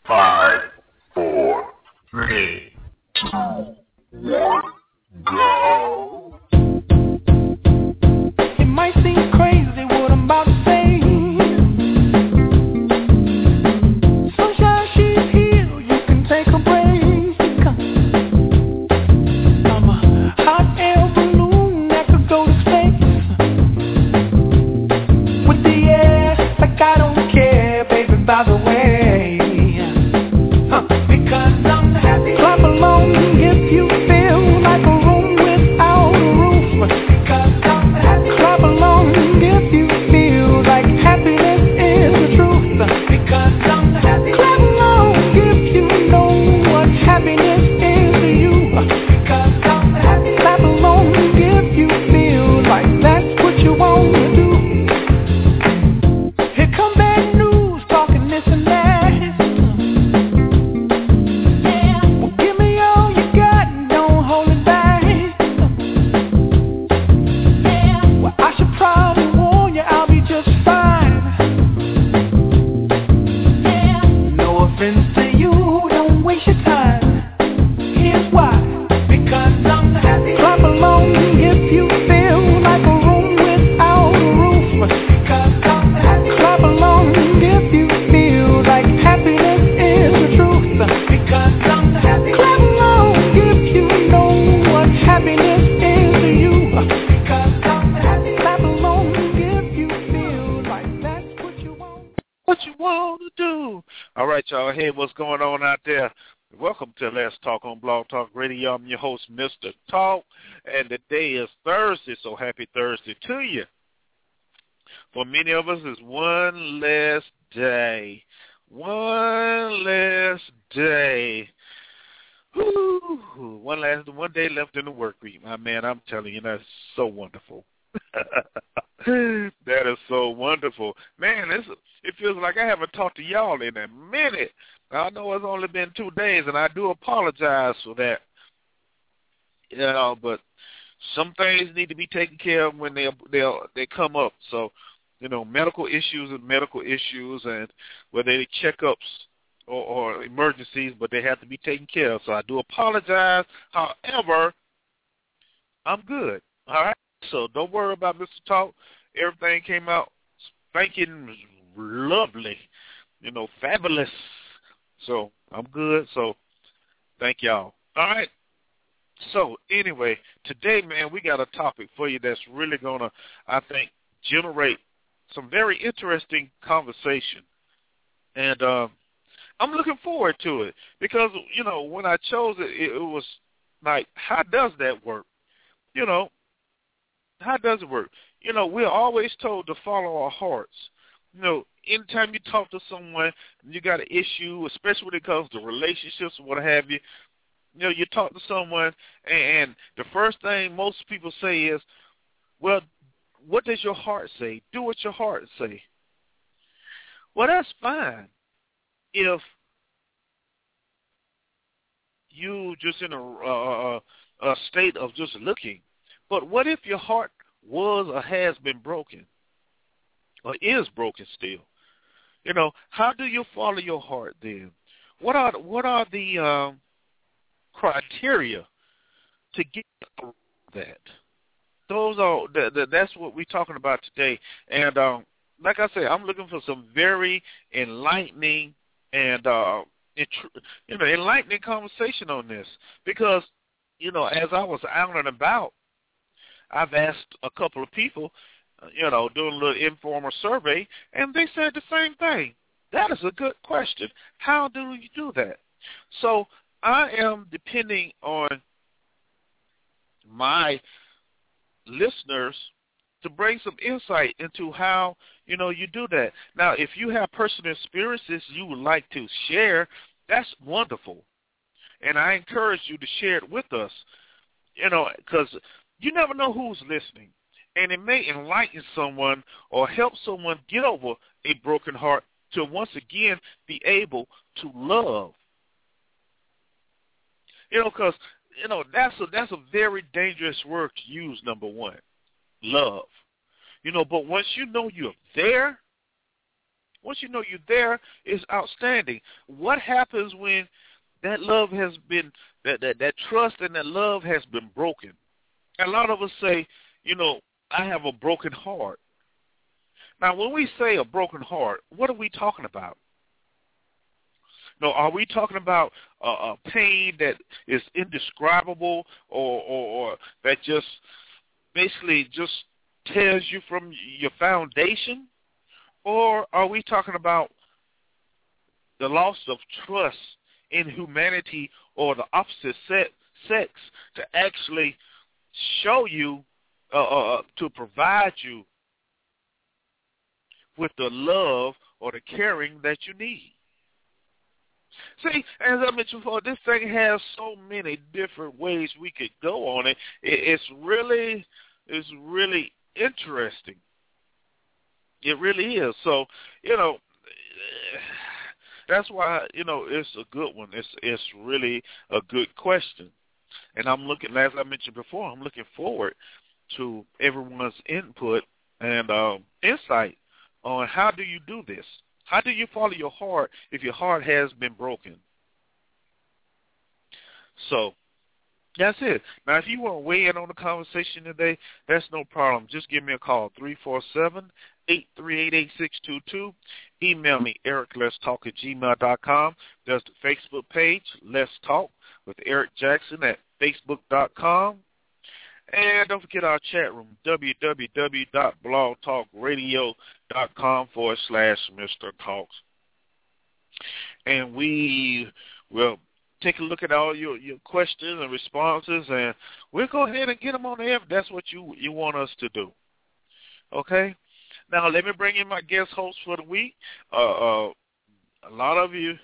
5, 4, 3, 2, 1, go. It might seem crazy what I'm about to say. Sunshine, she's here, you can take a break. I'm a hot air balloon that could go to space. With the air, like I don't care, baby, by the way. Because I'm happy. Clap along if you feel like a room without a roof. Because I'm happy. Clap along if you feel like happiness is the truth. Because I'm happy. Clap along if you know what happiness is to you. Because I'm happy. Clap along if you feel like that's what you want to do. Here come bad news, talking this and that. Well, give me all you got and don't hold it back. Well, I should probably warn you, I'll be just fine. No offense to you, don't waste your time. Here's why. Because I'm happy. Clap along if you feel like a room without a roof. Because I'm happy. Clap along if you feel like happiness is the truth. Because I'm happy. Clap along if you know what happiness is to you. Because I'm happy. Clap along if you feel like that's what you want. What you want to do? All right, y'all. Hey, what's going on out there? Welcome to Let's Talk on Blog Talk Radio. I'm your host, Mr. Talk, and today is Thursday, so happy Thursday to you. For many of us, it's one less day. One less day. Whew. One day left in the work week. My man, I'm telling you, that's so wonderful. That is so wonderful. Man, it feels like I haven't talked to y'all in a minute. I know it's only been 2 days, and I do apologize for that. You know, but some things need to be taken care of when they come up. So, you know, medical issues and medical issues, and whether they checkups or emergencies, but they have to be taken care of. So I do apologize. However, I'm good. All right. So don't worry about Mr. Talk. Everything came out spanking lovely, you know, fabulous. So I'm good. So thank y'all. All right. So anyway, today, man, we got a topic for you that's really going to, I think, generate some very interesting conversation. And I'm looking forward to it because, you know, when I chose it, it was like, how does that work? You know, how does it work? You know, we're always told to follow our hearts. You know, anytime you talk to someone, you got an issue, especially when it comes to relationships or what have you, you know, you talk to someone, and the first thing most people say is, well, what does your heart say? Do what your heart say. Well, that's fine if you just in a state of just looking. But what if your heart was or has been broken or is broken still? You know, how do you follow your heart then? What are the criteria to get that? Those are that's what we're talking about today. And like I said, I'm looking for some very enlightening and enlightening conversation on this because, you know, as I was out and about, I've asked a couple of people, you know, doing a little informal survey, and they said the same thing. That is a good question. How do you do that? So I am depending on my listeners to bring some insight into how, you know, you do that. Now, if you have personal experiences you would like to share, that's wonderful. And I encourage you to share it with us, you know, because you never know who's listening. And it may enlighten someone or help someone get over a broken heart to once again be able to love. You know, because, you know, that's a very dangerous word to use, number one, love. You know, but once you know you're there, once you know you're there, it's outstanding. What happens when that love has been, that trust and that love has been broken? A lot of us say, I have a broken heart. Now, when we say a broken heart, what are we talking about? No, are we talking about a pain that is indescribable or that just basically just tears you from your foundation? Or are we talking about the loss of trust in humanity or the opposite sex to actually show you, to provide you with the love or the caring that you need? See, as I mentioned before, this thing has so many different ways we could go on it. It's really interesting. It really is. So, that's why, it's a good one. It's really a good question. And I'm looking, as I mentioned before, I'm looking forward to everyone's input and insight on how do you do this? How do you follow your heart if your heart has been broken? So that's it. Now, if you want to weigh in on the conversation today, that's no problem. Just give me a call, 347-838-8622. Email me, ericletstalk@gmail.com. There's the Facebook page, Let's Talk with Eric Jackson at facebook.com. And don't forget our chat room, www.blogtalkradio.com/Mr. Talks. And we will take a look at all your questions and responses, and we'll go ahead and get them on the air if that's what you want us to do. Okay? Now, let me bring in my guest host for the week. A lot of you,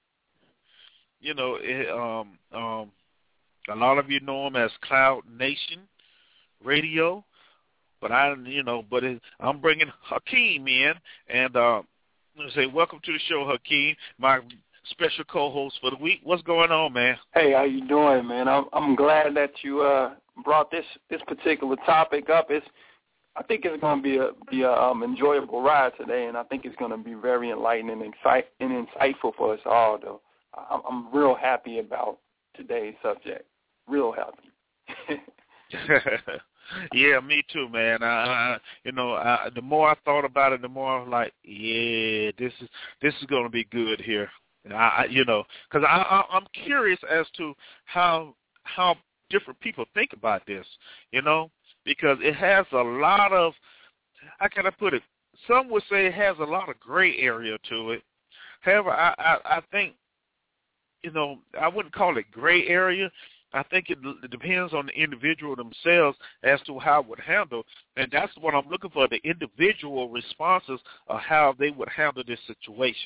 a lot of you know him as Cloud Nation Radio, but I'm bringing Hakeem in, and say welcome to the show, Hakeem, my special co-host for the week. What's going on, man? Hey, how you doing, man? I'm glad that you brought this particular topic up. I think it's going to be a enjoyable ride today, and I think it's going to be very enlightening and insightful for us all. Though I'm real happy about today's subject. Real happy. Yeah, me too, man. The more I thought about it, the more I was like, yeah, this is going to be good here. Because I'm curious as to how different people think about this, because it has a lot of, how can I put it? Some would say it has a lot of gray area to it. However, I think, I wouldn't call it gray area. I think it depends on the individual themselves as to how it would handle, and that's what I'm looking for, the individual responses of how they would handle this situation.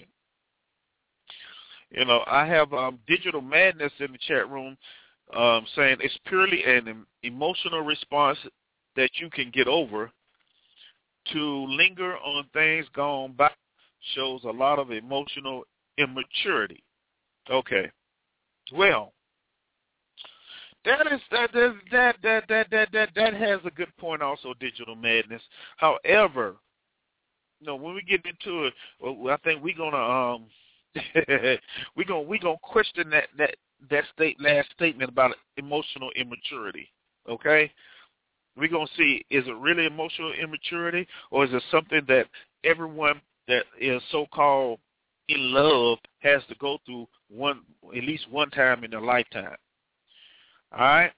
I have Digital Madness in the chat room saying it's purely an emotional response that you can get over. To linger on things gone by shows a lot of emotional immaturity. Okay. Well, that has a good point also, Digital Madness. However, when we get into it, I think we're gonna we gonna question that last statement about emotional immaturity. Okay, we're gonna see, is it really emotional immaturity, or is it something that everyone that is so-called in love has to go through at least one time in their lifetime? All right?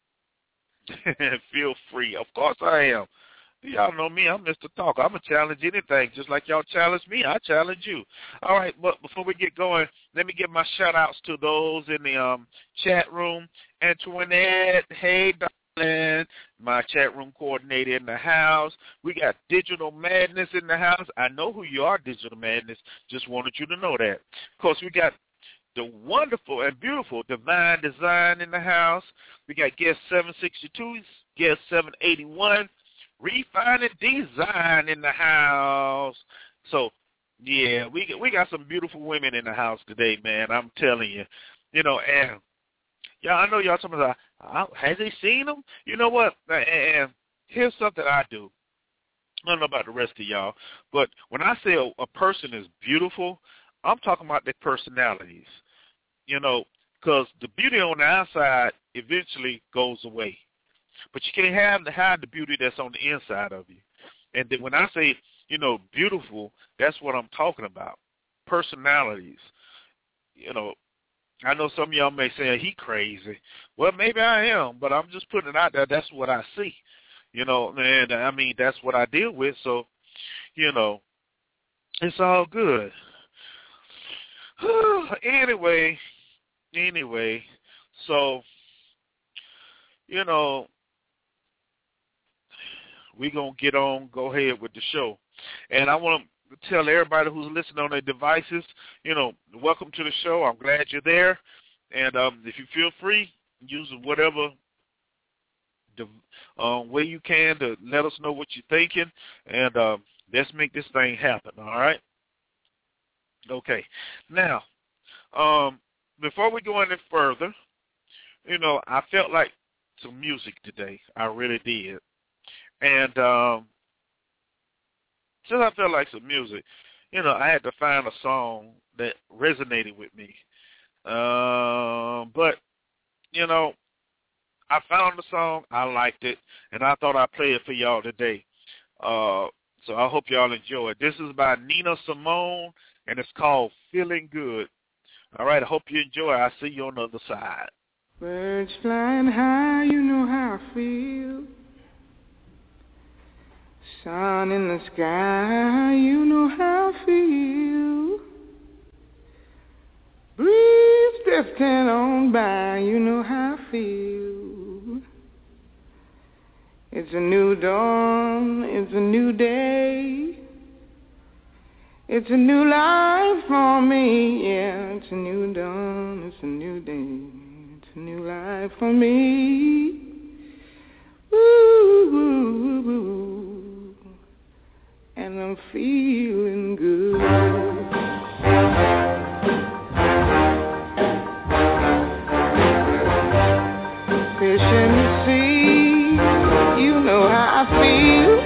Feel free. Of course I am. Y'all know me. I'm Mr. Talk. I'm going to challenge anything. Just like y'all challenge me, I challenge you. All right, but before we get going, let me give my shout-outs to those in the chat room. Antoinette, hey, darling, my chat room coordinator in the house. We got Digital Madness in the house. I know who you are, Digital Madness. Just wanted you to know that. Of course, we got the wonderful and beautiful Divine Design in the house. We got guest 762, guest 781, Refining Design in the house. So, yeah, we got some beautiful women in the house today, man. I'm telling you. And I know y'all talking about, has he seen them? You know what? And here's something I do. I don't know about the rest of y'all, but when I say a person is beautiful, I'm talking about their personalities, you know, because the beauty on the outside eventually goes away. But you can't hide the beauty that's on the inside of you. And then when I say, you know, beautiful, that's what I'm talking about, personalities. You know, I know some of y'all may say, he crazy. Well, maybe I am, but I'm just putting it out there. That's what I see. You know, and I mean, that's what I deal with. So, you know, it's all good. Anyway, so, you know, we're going to go ahead with the show. And I want to tell everybody who's listening on their devices, you know, welcome to the show. I'm glad you're there. And if you feel free, use whatever way you can to let us know what you're thinking. And let's make this thing happen, all right? Okay. Now, before we go any further, you know, I felt like some music today. I really did. And since I felt like some music, you know, I had to find a song that resonated with me. But, you know, I found the song, I liked it, and I thought I'd play it for y'all today. So I hope y'all enjoy it. This is by Nina Simone, and it's called Feeling Good. All right, I hope you enjoy it. I'll see you on the other side. Birds flying high, you know how I feel. Sun in the sky, you know how I feel. Breeze drifting on by, you know how I feel. It's a new dawn, it's a new day. It's a new life for me, yeah. It's a new dawn, it's a new day. It's a new life for me. Ooh, ooh, ooh. And I'm feeling good. Fish in the sea, you know how I feel.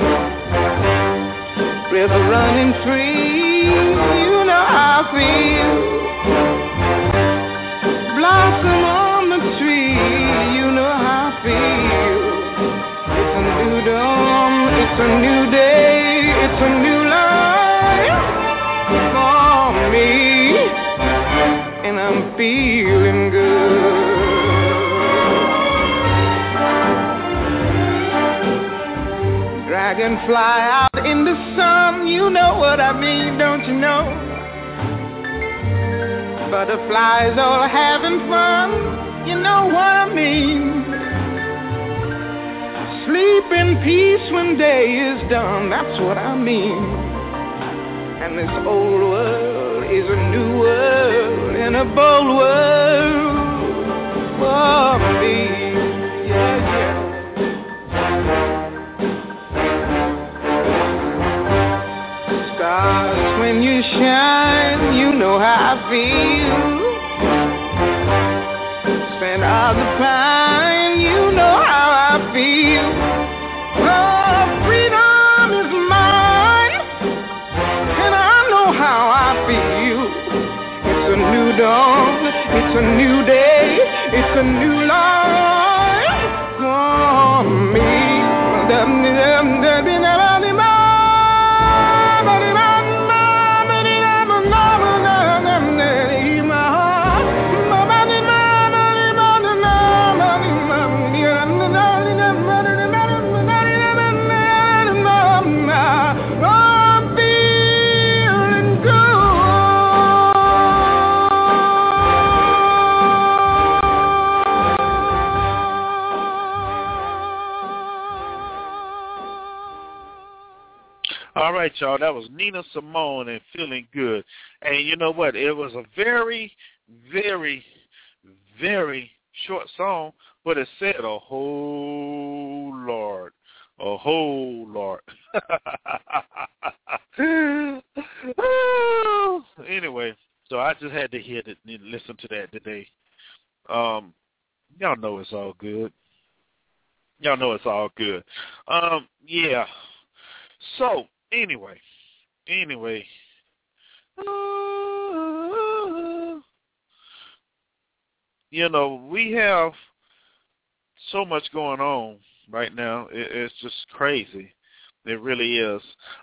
River running free, you know how I feel. Blossom on the tree, you know how I feel. It's a new dawn, it's a new day, it's a new life for me, and I'm feeling good. Dragonfly out in the sun, you know what I mean, don't you know? Butterflies all having fun, you know what I mean. Sleep in peace when day is done, that's what I mean. And this old world is a new world, and a bold world for me, yeah, yeah. Stars, when you shine, you know how I feel. Scent of the pine, you know how I feel. Oh, freedom is mine, and I know how I feel. It's a new dawn, it's a new day, it's a new life for me. All right, y'all, that was Nina Simone and Feeling Good. And you know what? It was a very, very, very short song, but it said a whole lot. A whole lot. Anyway, so I just had to hear that and listen to that today. Y'all know it's all good. Y'all know it's all good. Yeah. So, anyway, you know, we have so much going on right now. It's just crazy. It really is.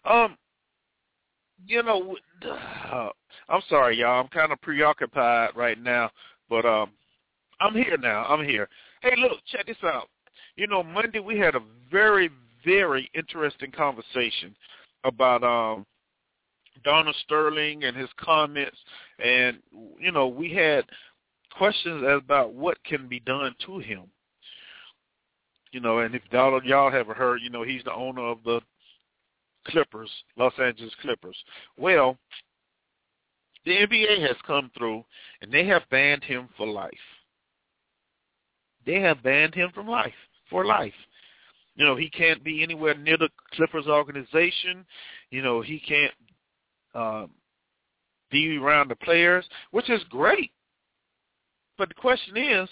You know, I'm sorry, y'all. I'm kind of preoccupied right now, but I'm here now. I'm here. Hey, look, check this out. You know, Monday we had a very, very interesting conversation about Donald Sterling and his comments, and, you know, we had questions about what can be done to him. You know, and if y'all haven't heard, you know, he's the owner of the Clippers, Los Angeles Clippers. Well, the NBA has come through, and they have banned him for life. They have banned him from life, for life. You know, he can't be anywhere near the Clippers organization. You know, he can't be around the players, which is great. But the question is,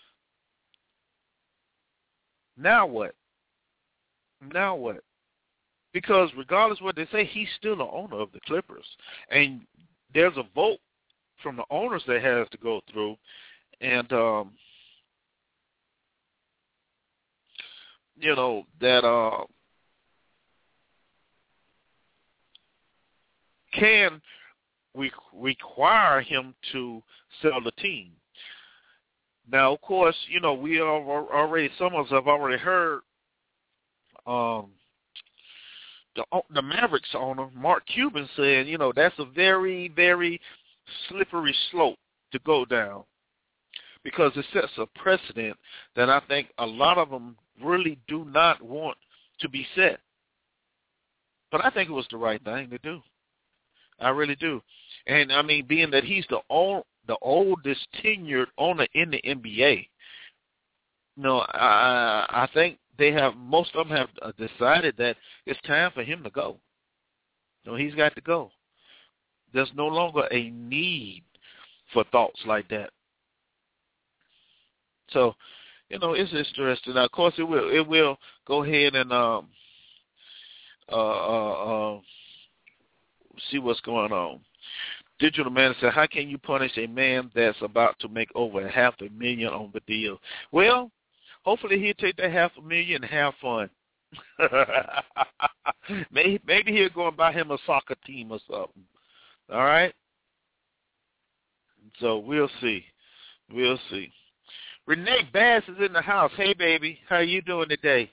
now what? Now what? Because regardless of what they say, he's still the owner of the Clippers. And there's a vote from the owners that has to go through. And, you know, that can require him to sell the team. Now, of course, you know, we are already, some of us have already heard the Mavericks owner, Mark Cuban, saying, you know, that's a very, very slippery slope to go down, because it sets a precedent that I think a lot of them really do not want to be set. But I think it was the right thing to do. I really do. And, I mean, being that he's the oldest tenured owner in the NBA, you know, I think most of them have decided that it's time for him to go. You know, he's got to go. There's no longer a need for thoughts like that. So, you know, it's interesting. Now, of course, it will go ahead and see what's going on. Digital Man said, how can you punish a man that's about to make over $500,000 on the deal? Well, hopefully he'll take that $500,000 and have fun. Maybe he'll go and buy him a soccer team or something. All right? So we'll see. We'll see. Renee Bass is in the house. Hey, baby. How you doing today?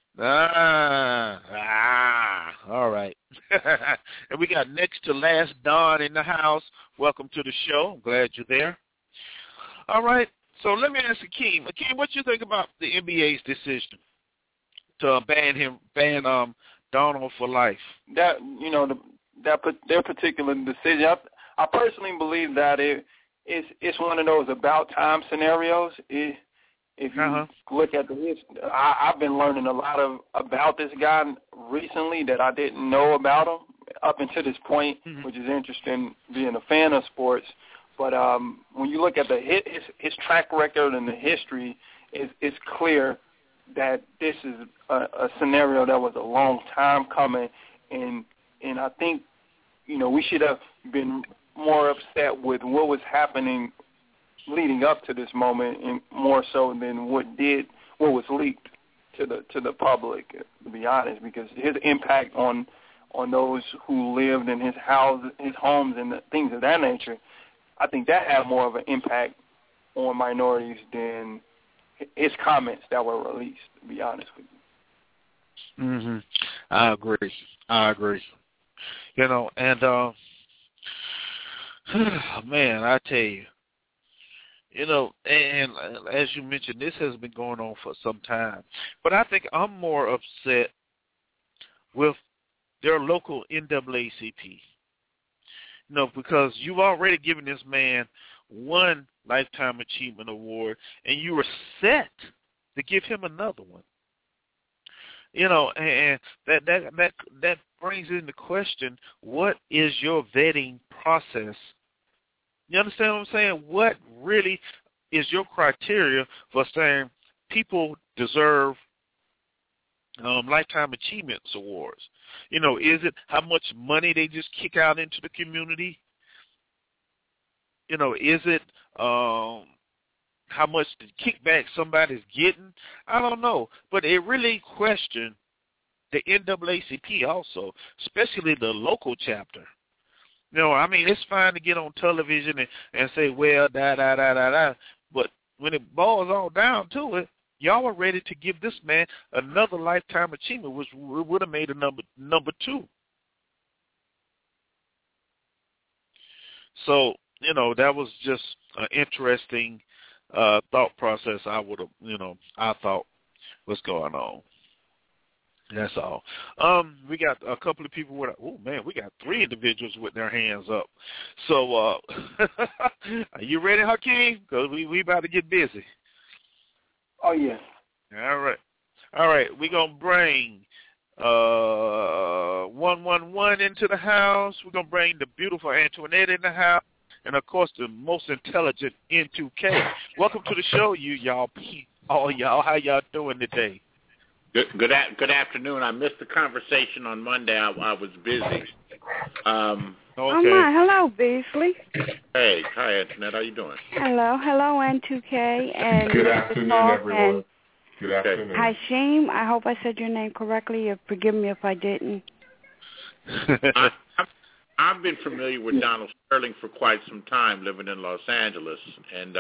All right. And we got next to last Don in the house. Welcome to the show. I'm glad you're there. All right. So let me ask Akeem. Akeem, what you think about the NBA's decision to ban Donald for life? That, you know, their particular decision, I personally believe that it's one of those about time scenarios. If you look at the history, I've been learning a lot about this guy recently that I didn't know about him up until this point, which is interesting being a fan of sports. But when you look at his track record and the history, it's clear that this is a scenario that was a long time coming, and I think, you know, we should have been more upset with what was happening leading up to this moment, and more so than what was leaked to the public, to be honest, because his impact on those who lived in his homes and things of that nature, I think that had more of an impact on minorities than his comments that were released, to be honest with you. I agree. You know, and man, I tell you, you know, and as you mentioned, this has been going on for some time. But I think I'm more upset with their local NAACP. You know, because you've already given this man one Lifetime Achievement Award, and you were set to give him another one. You know, and that brings into question, what is your vetting process? You understand what I'm saying? What really is your criteria for saying people deserve Lifetime Achievements Awards. You know, is it how much money they just kick out into the community? You know, is it how much the kickback somebody's getting? I don't know. But it really questioned the NAACP also, especially the local chapter. You know, I mean, it's fine to get on television and say, well, da. But when it boils all down to it, y'all are ready to give this man another lifetime achievement, which would have made a number 2. So, you know, that was just an interesting thought process I thought was going on. That's all. We got a couple of people we got 3 individuals with their hands up. So, are you ready, Hakeem? Because we about to get busy. Oh, yeah. All right. We're going to bring 111 into the house. We're going to bring the beautiful Antoinette in the house. And, of course, the most intelligent N2K. Welcome to the show, all y'all. How y'all doing today? Good afternoon. I missed the conversation on Monday. I was busy. Okay. Oh, my. Hello, Beasley. Hey. Hi, Antoinette. How you doing? Hello, N2K. And Good afternoon, everyone. Good afternoon. Hi, Hasheem. I hope I said your name correctly. Forgive me if I didn't. I've been familiar with Donald Sterling for quite some time, living in Los Angeles. And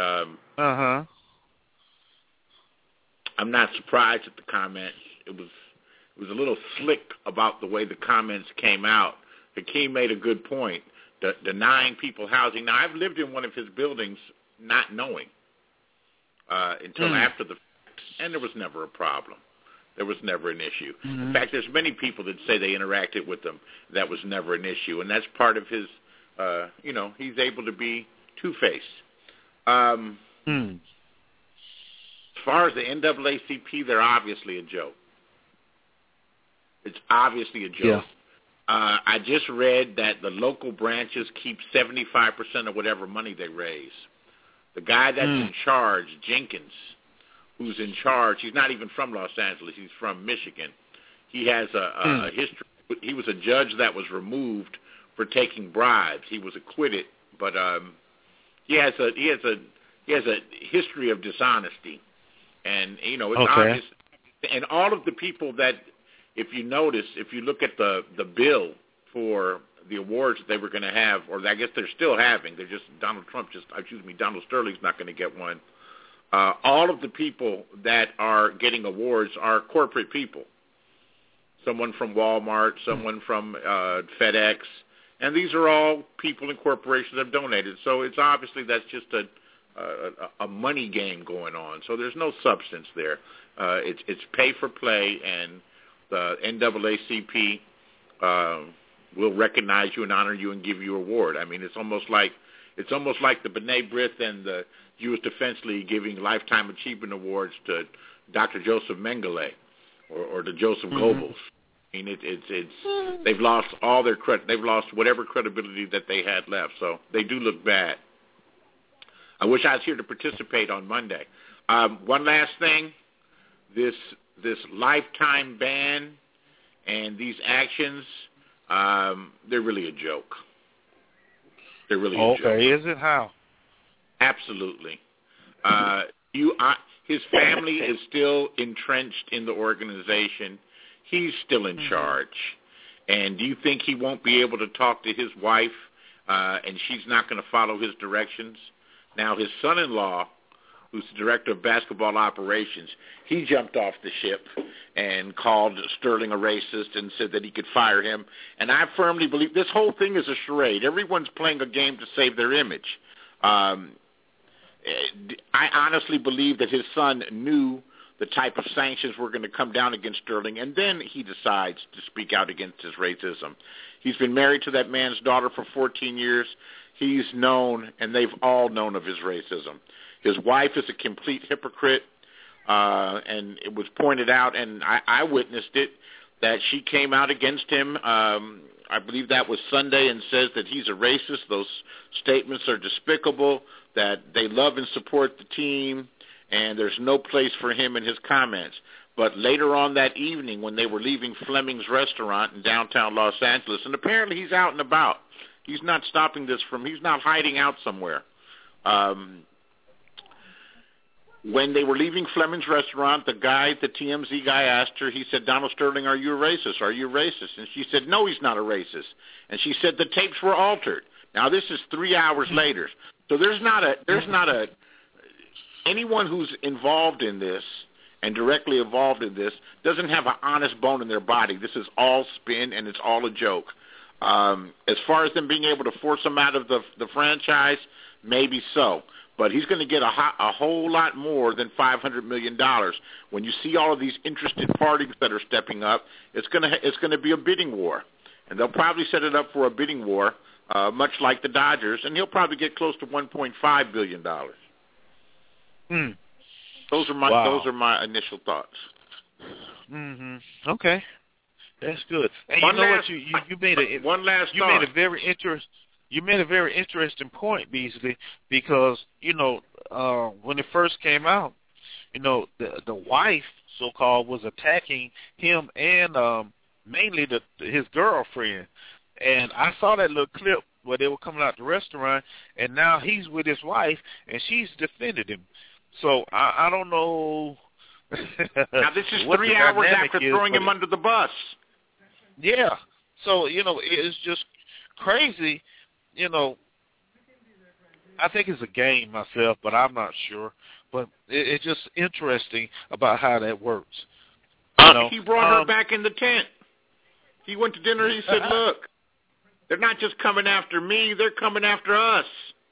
I'm not surprised at the comments. It was a little slick about the way the comments came out. Hakeem made a good point. Denying people housing. Now, I've lived in one of his buildings not knowing until after the fact, and there was never a problem. There was never an issue. Mm-hmm. In fact, there's many people that say they interacted with them. That was never an issue, and that's part of his, he's able to be two-faced. As far as the NAACP, they're obviously a joke. It's obviously a joke. Yeah. I just read that the local branches keep 75% of whatever money they raise. The guy that's in charge, Jenkins, who's in charge, he's not even from Los Angeles. He's from Michigan. He has a history. He was a judge that was removed for taking bribes. He was acquitted, but he has a history of dishonesty. And, it's obvious. And all of the people that, if you look at the bill for the awards that they were going to have, or I guess they're still having, Donald Sterling's not going to get one. All of the people that are getting awards are corporate people. Someone from Walmart, someone from FedEx, and these are all people and corporations that have donated. So it's obviously that's just a money game going on. So there's no substance there. It's pay for play, and the NAACP will recognize you and honor you and give you an award. I mean, it's almost like the B'nai B'rith and the Jewish Defense League giving lifetime achievement awards to Dr. Joseph Mengele or to Joseph Goebbels. I mean, they've lost all their credit. They've lost whatever credibility that they had left. So they do look bad. I wish I was here to participate on Monday. One last thing, this lifetime ban and these actions, they're really a joke. They're really a joke. Okay, is it how? Absolutely. His family is still entrenched in the organization. He's still in charge. And do you think he won't be able to talk to his wife and she's not going to follow his directions? Now, his son-in-law, who's the director of basketball operations, he jumped off the ship and called Sterling a racist and said that he could fire him. And I firmly believe this whole thing is a charade. Everyone's playing a game to save their image. I honestly believe that his son knew the type of sanctions were going to come down against Sterling, and then he decides to speak out against his racism. He's been married to that man's daughter for 14 years. He's known, and they've all known of his racism. His wife is a complete hypocrite, and it was pointed out, and I witnessed it, that she came out against him, I believe that was Sunday, and says that he's a racist. Those statements are despicable, that they love and support the team, and there's no place for him in his comments. But later on that evening, when they were leaving Fleming's restaurant in downtown Los Angeles, and apparently he's out and about. He's not he's not hiding out somewhere. When they were leaving Fleming's restaurant, the TMZ guy asked her, he said, "Donald Sterling, are you a racist? Are you a racist?" And she said, "No, he's not a racist." And she said the tapes were altered. Now this is 3 hours later. So there's not anyone who's involved in this and directly involved in this doesn't have an honest bone in their body. This is all spin and it's all a joke. As far as them being able to force him out of the franchise, maybe so. But he's going to get a whole lot more than $500 million. When you see all of these interested parties that are stepping up, it's going to be a bidding war. And they'll probably set it up for a bidding war, much like the Dodgers, and he'll probably get close to $1.5 billion. Those are my initial thoughts. Okay. That's good. And you made a very interesting point, Beasley, because when it first came out, the wife, so-called, was attacking him and mainly his girlfriend. And I saw that little clip where they were coming out the restaurant, and now he's with his wife, and she's defended him. So I don't know. Now this is 3 hours after throwing him under the bus. Yeah. So, it's just crazy. I think it's a game myself, but I'm not sure. But it's just interesting about how that works. He brought her back in the tent. He went to dinner. He said, "Look, they're not just coming after me; they're coming after us.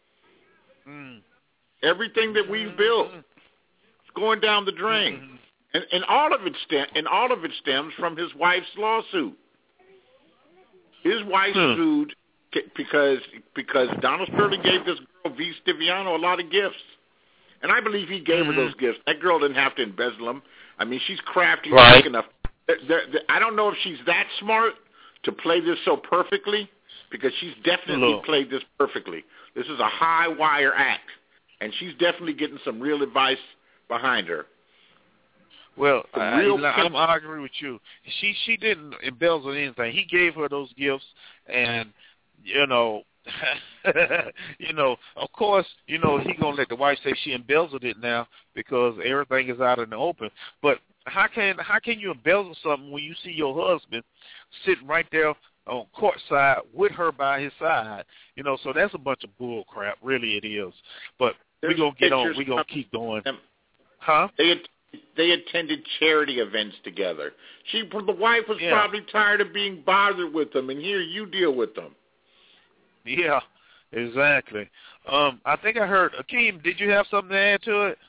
Everything that we've built is going down the drain, and all of it stems from his wife's lawsuit. His wife sued because Donald Sterling gave this girl V. Stiviano a lot of gifts, and I believe he gave her those gifts. That girl didn't have to embezzle them. I mean, she's crafty enough. I don't know if she's that smart to play this so perfectly, because she's definitely played this perfectly. This is a high wire act, and she's definitely getting some real advice behind her. Well, I agree with you. She didn't embezzle anything. He gave her those gifts, and of course, he gonna let the wife say she embezzled it now because everything is out in the open. But how can you embezzle something when you see your husband sitting right there on courtside with her by his side? So that's a bunch of bull crap. Really, it is. But we're gonna get on. We're gonna keep going. Huh? They attended charity events together. The wife was probably tired of being bothered with them, and here you deal with them. Yeah, exactly. I think I heard, Akeem, did you have something to add to it?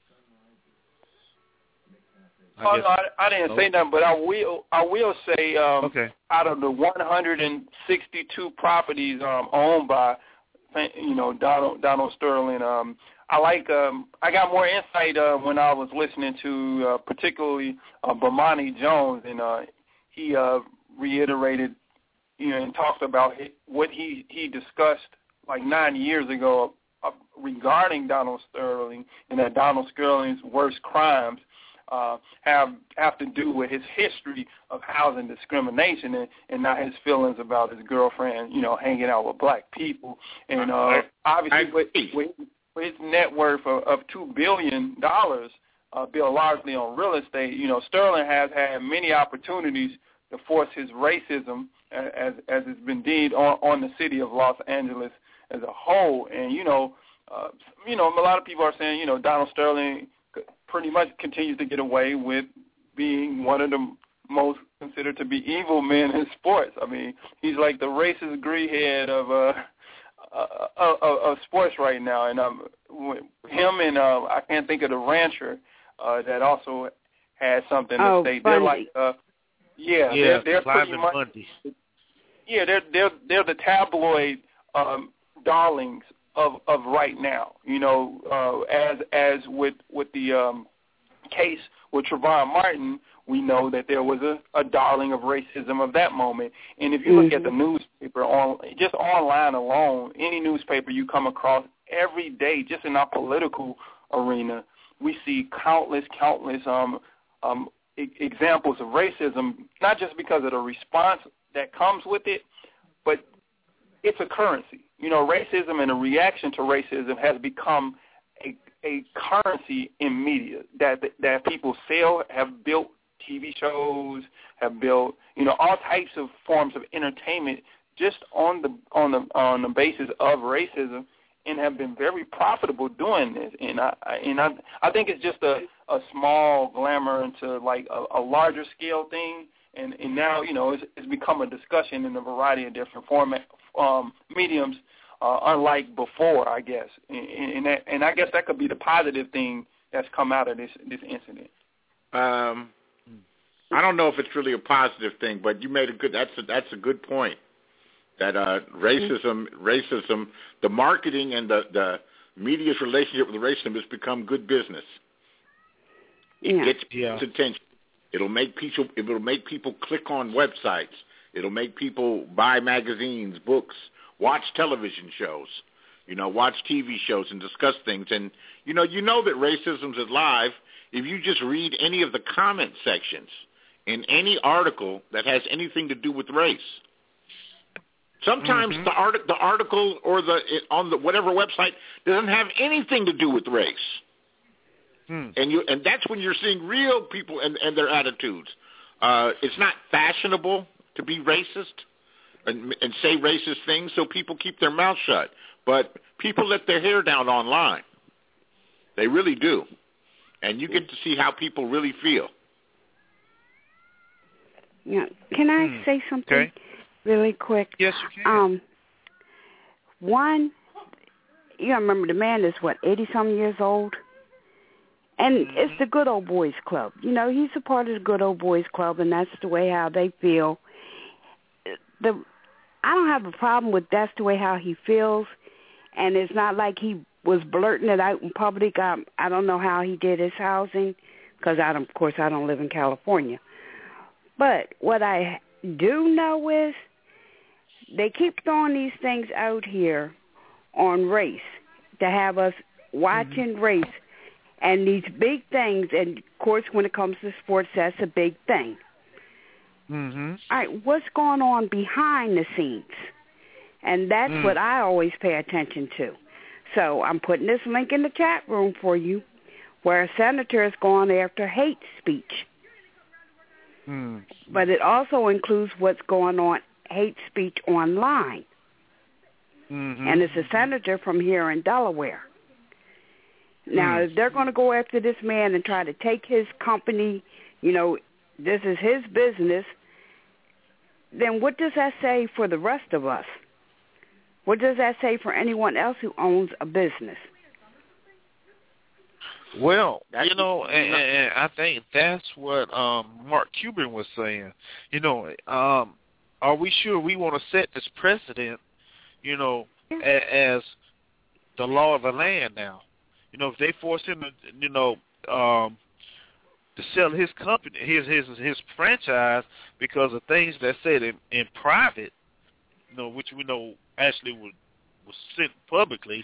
I didn't say nothing, but I will say out of the 162 properties owned by Donald Sterling, I got more insight when I was listening to particularly Bomani Jones, and he reiterated and talked about what he discussed like 9 years ago regarding Donald Sterling, and that Donald Sterling's worst crimes have to do with his history of housing discrimination and not his feelings about his girlfriend, hanging out with black people. And obviously with his net worth of $2 billion, built largely on real estate, Sterling has had many opportunities to force his racism, as it's been deemed, on the city of Los Angeles as a whole. And, a lot of people are saying, Donald Sterling pretty much continues to get away with being one of the most considered to be evil men in sports. I mean, he's like the racist greasehead of sports right now. And him and I can't think of the rancher that also had something to say. They're like, they're pretty much, Bundy. They're the tabloid darlings of right now. As with the case with Trayvon Martin, we know that there was a darling of racism of that moment. And if you look at the newspaper, just online alone, any newspaper you come across every day, just in our political arena, we see countless examples of racism, not just because of the response that comes with it, but it's a currency. Racism and a reaction to racism has become a currency in media that people sell, have built TV shows, have built, all types of forms of entertainment just on the basis of racism, and have been very profitable doing this. And I think it's just a small glamour into like a larger scale thing. And now, it's become a discussion in a variety of different mediums, unlike before, I guess. And I guess that could be the positive thing that's come out of this incident. I don't know if it's really a positive thing, but you made that's a good point. That racism, the marketing and the media's relationship with racism has become good business. It gets people's attention. It'll make people click on websites. It'll make people buy magazines, books, watch television shows, watch TV shows and discuss things. And you know that racism's alive if you just read any of the comment sections in any article that has anything to do with race. Sometimes the article or on the whatever website doesn't have anything to do with race, and that's when you're seeing real people and their attitudes. It's not fashionable to be racist and say racist things, so people keep their mouth shut. But people let their hair down online. They really do, and you get to see how people really feel. Yeah. Can I say something? Okay. Really quick. Yes, you can. One, you remember the man is 80-some years old, and it's the Good Old Boys Club. He's a part of the Good Old Boys Club, and that's the way how they feel. I don't have a problem with that's the way how he feels, and it's not like he was blurting it out in public. I don't know how he did his housing, because of course I don't live in California. But what I do know is they keep throwing these things out here on race to have us watching race and these big things. And, of course, when it comes to sports, that's a big thing. All right, what's going on behind the scenes? And that's what I always pay attention to. So I'm putting this link in the chat room for you where a senator is going after hate speech. But it also includes what's going on, hate speech online. And it's a senator from here in Delaware. Now, if they're going to go after this man and try to take his company, this is his business, then what does that say for the rest of us? What does that say for anyone else who owns a business? Well, and I think that's what Mark Cuban was saying. Are we sure we want to set this precedent, as the law of the land now? If they force him to, to sell his company, his franchise because of things that said in private, which we know actually was sent publicly,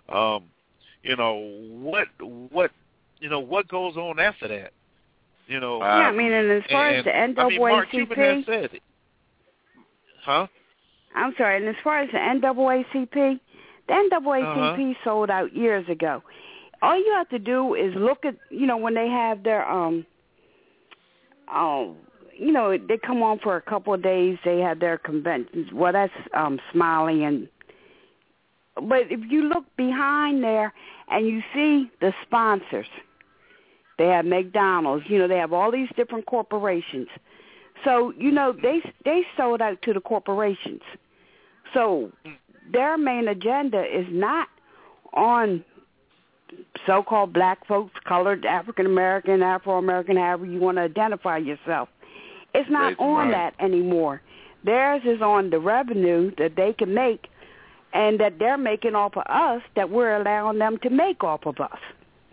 what goes on after that? And as far as the NAACP, Mark Cuban has said it. I'm sorry, and as far as the NAACP, the NAACP sold out years ago. All you have to do is look at, when they have their, they come on for a couple of days, they have their conventions. Well, that's Smiley but if you look behind there and you see the sponsors, they have McDonald's, they have all these different corporations. So, they sold out to the corporations. So their main agenda is not on so-called black folks, colored, African-American, Afro-American, however you want to identify yourself. It's not on that anymore. Theirs is on the revenue that they can make and that they're making off of us that we're allowing them to make off of us.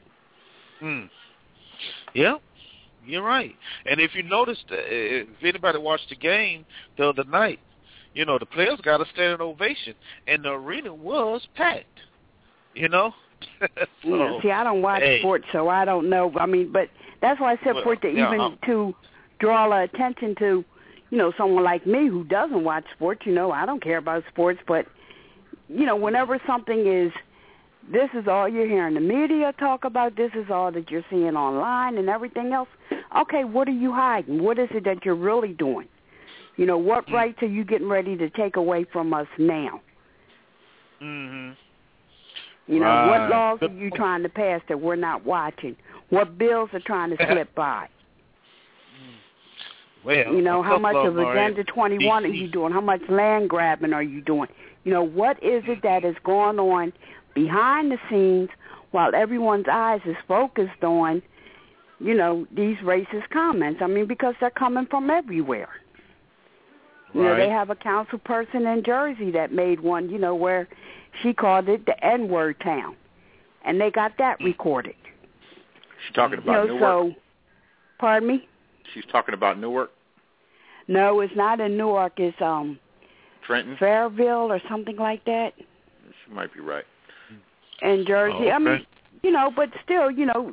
Yeah, you're right. And if you noticed, if anybody watched the game the other night, the players got a standing ovation, and the arena was packed, So, see, I don't watch sports, so I don't know. But That's why I said for it to to draw attention to, someone like me who doesn't watch sports. I don't care about sports, but, whenever something is, this is all you're hearing the media talk about, this is all that you're seeing online and everything else, okay, what are you hiding? What is it that you're really doing? What rights are you getting ready to take away from us now? Mhm. What laws are you trying to pass that we're not watching? What bills are trying to slip by? Well, how much of Agenda 21 are you doing? How much land grabbing are you doing? What is it that is going on behind the scenes while everyone's eyes is focused on, these racist comments? I mean, because they're coming from everywhere. They have a council person in Jersey that made one, where she called it the N-word town, and they got that recorded. She's talking about Newark? Pardon me? She's talking about Newark? No, it's not in Newark. It's Trenton? Fairville or something like that. She might be right. In Jersey. Oh, okay. I mean, but still,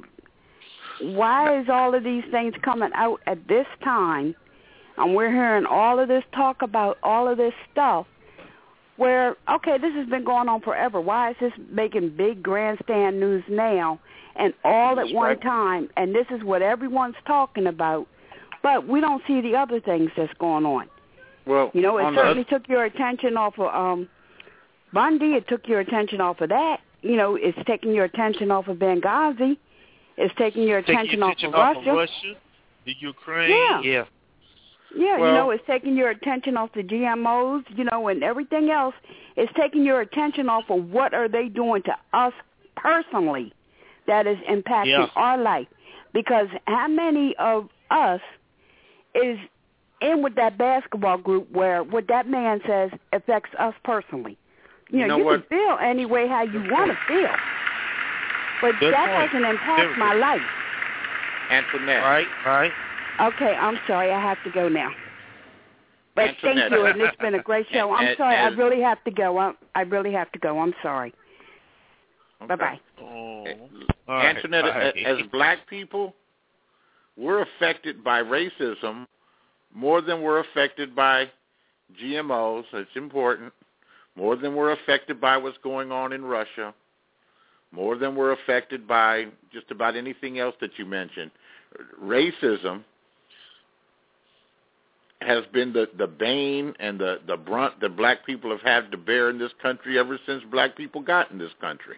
why is all of these things coming out at this time, and we're hearing all of this talk about all of this stuff where, okay, this has been going on forever. Why is this making big grandstand news now and all at one time, and this is what everyone's talking about, but we don't see the other things that's going on? Well, it certainly took your attention off of Bundy. It took your attention off of that. It's taking your attention off of Benghazi. It's taking your attention off of Russia. The Ukraine. Yeah. Yeah, it's taking your attention off the GMOs, and everything else. It's taking your attention off of what are they doing to us personally that is impacting our life. Because how many of us is in with that basketball group where what that man says affects us personally? You can feel any way how you want to feel. But that doesn't impact my life. Antoinette. Right. Okay, I'm sorry. I have to go now. But thank you, and it's been a great show. I'm sorry. I really have to go. I'm sorry. Okay. Bye-bye. Oh. Antoinette, as black people, we're affected by racism more than we're affected by GMOs. It's important. More than we're affected by what's going on in Russia. More than we're affected by just about anything else that you mentioned. Racism has been the bane and the brunt that black people have had to bear in this country ever since black people got in this country.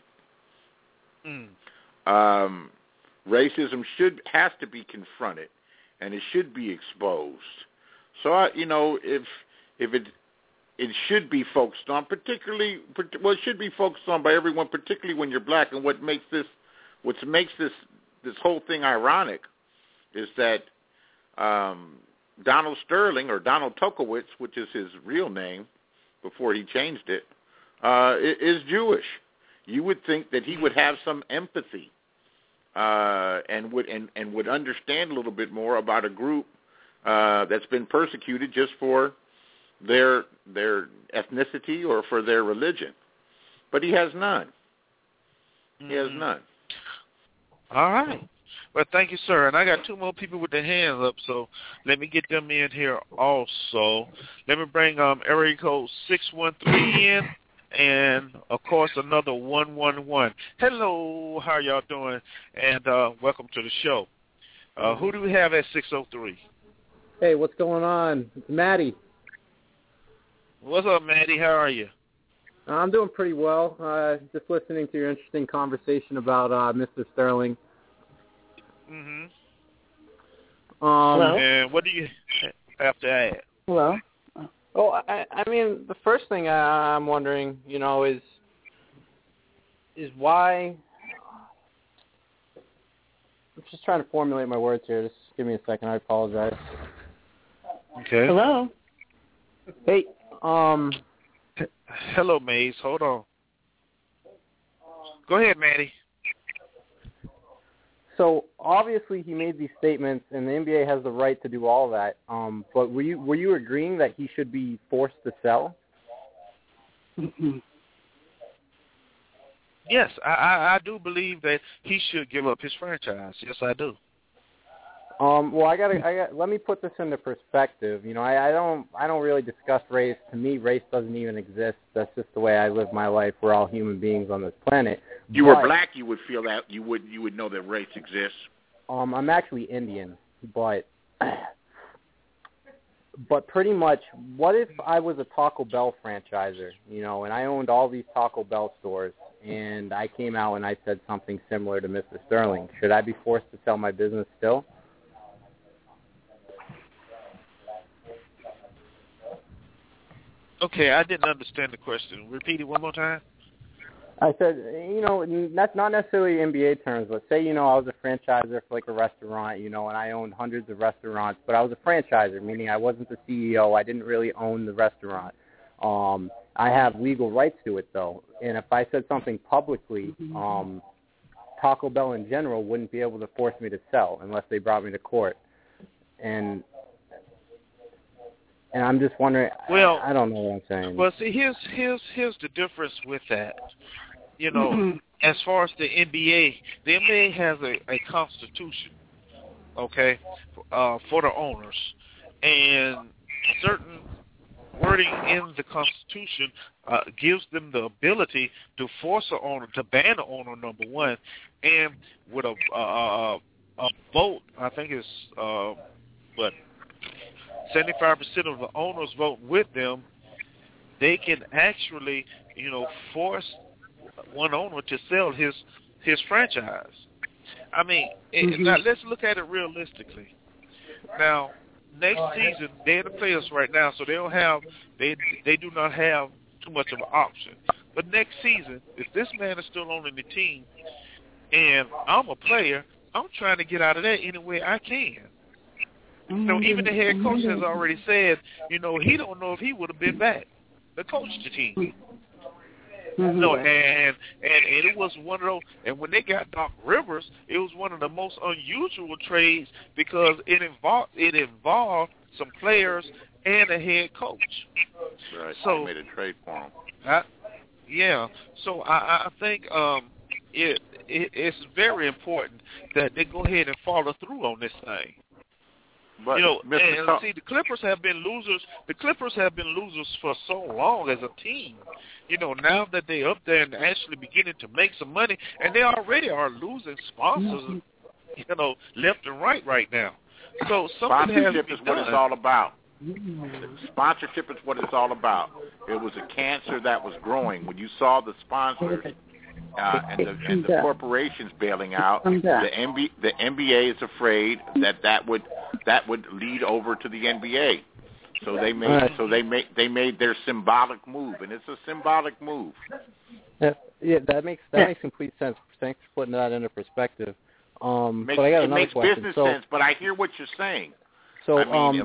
Racism has to be confronted, and it should be exposed. So, if it should be focused on, it should be focused on by everyone, particularly when you're black. And what makes this whole thing ironic is that Donald Sterling, or Donald Tokowitz, which is his real name before he changed it, is Jewish. You would think that he would have some empathy and would understand a little bit more about a group that's been persecuted just for their ethnicity or for their religion. But he has none. He has none. All right. Well, thank you, sir. And I got two more people with their hands up, so let me get them in here also. Let me bring area code 613 in, and, of course, another 111. Hello, how y'all doing? And welcome to the show. Who do we have at 603? Hey, what's going on? It's Maddie. What's up, Maddie? How are you? I'm doing pretty well. Just listening to your interesting conversation about Mr. Sterling. Mm-hmm. Hello? And what do you have to add? Hello? Oh, I mean, the first thing I'm wondering, is why... I'm just trying to formulate my words here. Just give me a second. I apologize. Okay. Hello? Hey, Hello, Maze. Hold on. Go ahead, Maddie. So obviously he made these statements, and the NBA has the right to do all that. But were you agreeing that he should be forced to sell? Mm-hmm. Yes, I do believe that he should give up his franchise. Yes, I do. Well, I got. Let me put this into perspective. You know, I don't really discuss race. To me, race doesn't even exist. That's just the way I live my life. We're all human beings on this planet. You were black, you would feel that you would know that race exists. I'm actually Indian, but pretty much, what if I was a Taco Bell franchiser, you know, and I owned all these Taco Bell stores, and I came out and I said something similar to Mr. Sterling? Should I be forced to sell my business still? Okay, I didn't understand the question. Repeat it one more time. I said, you know, that's not necessarily NBA terms, but say, you know, I was a franchiser for like a restaurant, you know, and I owned hundreds of restaurants, but I was a franchiser, meaning I wasn't the CEO. I didn't really own the restaurant. I have legal rights to it, though, and if I said something publicly, Taco Bell in general wouldn't be able to force me to sell unless they brought me to court. And I'm just wondering. Well, I don't know what I'm saying. Well, see, here's the difference with that. You know, as far as the NBA has a constitution, okay, for the owners, and certain wording in the Constitution gives them the ability to force an owner, to ban an owner, number one, and with a vote, I think it's 75% of the owners vote with them, they can actually, you know, force one owner to sell his franchise. I mean, now let's look at it realistically. Now, next season, they're in the playoffs right now, so they do not have too much of an option. But next season, if this man is still owning the team, and I'm a player, I'm trying to get out of that any way I can. You know, even the head coach has already said, you know, he don't know if he would have been back to coach the team. No, and it was one of those. And when they got Doc Rivers, it was one of the most unusual trades because it involved some players and a head coach. Right. So they made a trade for him. Yeah. So I think it's very important that they go ahead and follow through on this thing. But, you know, and see, the Clippers have been losers. The Clippers have been losers for so long as a team. You know, now that they're up there and actually beginning to make some money, and they already are losing sponsors, you know, left and right now. So sponsorship is what it's all about. Sponsorship is what it's all about. It was a cancer that was growing. When you saw the sponsors and the corporations bailing out, the NBA is afraid that would lead over to the NBA. So they made their symbolic move, and it's a symbolic move. Yeah, that makes complete sense. Thanks for putting that into perspective. But I got another question. It makes business sense, but I hear what you're saying. So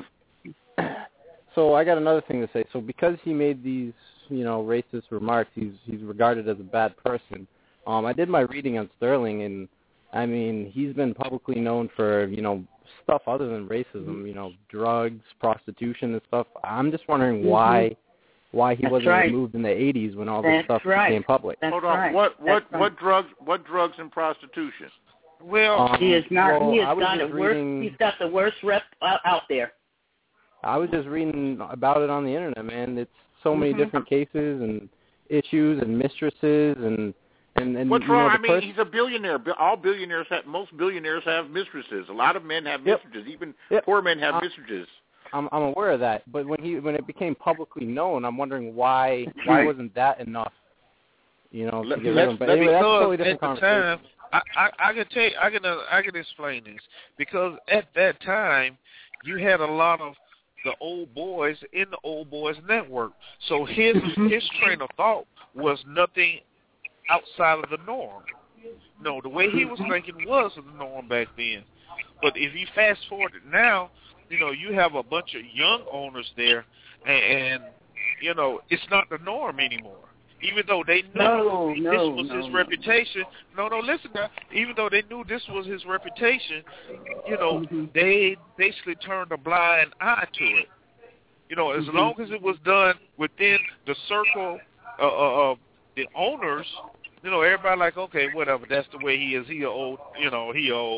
so I got another thing to say. So because he made these, you know, racist remarks, he's regarded as a bad person. I did my reading on Sterling, and I mean, he's been publicly known for, you know, stuff other than racism, you know, drugs, prostitution, and stuff. I'm just wondering why he wasn't removed in the 80s when all this stuff became public. Hold on, what drugs and prostitution? Well, he is not. Well, he has got the worst. He's got the worst rep out there. I was just reading about it on the internet, man. It's so many different cases and issues and mistresses and what's wrong? I mean, he's a billionaire. Most billionaires have mistresses. A lot of men have mistresses. Even poor men have mistresses. I'm aware of that, but when it became publicly known, I'm wondering why wasn't that enough? You know, to get rid of him. But anyway, that's a totally different conversation. I can tell you, I can explain this because at that time you had a lot of the old boys in the old boys network, so his train of thought was nothing outside of the norm. No, the way he was thinking was the norm back then. But if you fast forward it now, you know, you have a bunch of young owners there, and you know, it's not the norm anymore. Even though they knew this was his reputation. Listen now. Even though they knew this was his reputation, you know, they basically turned a blind eye to it. You know, as long as it was done within the circle of the owners, you know, everybody like, okay, whatever, that's the way he is. He old, you know, he old.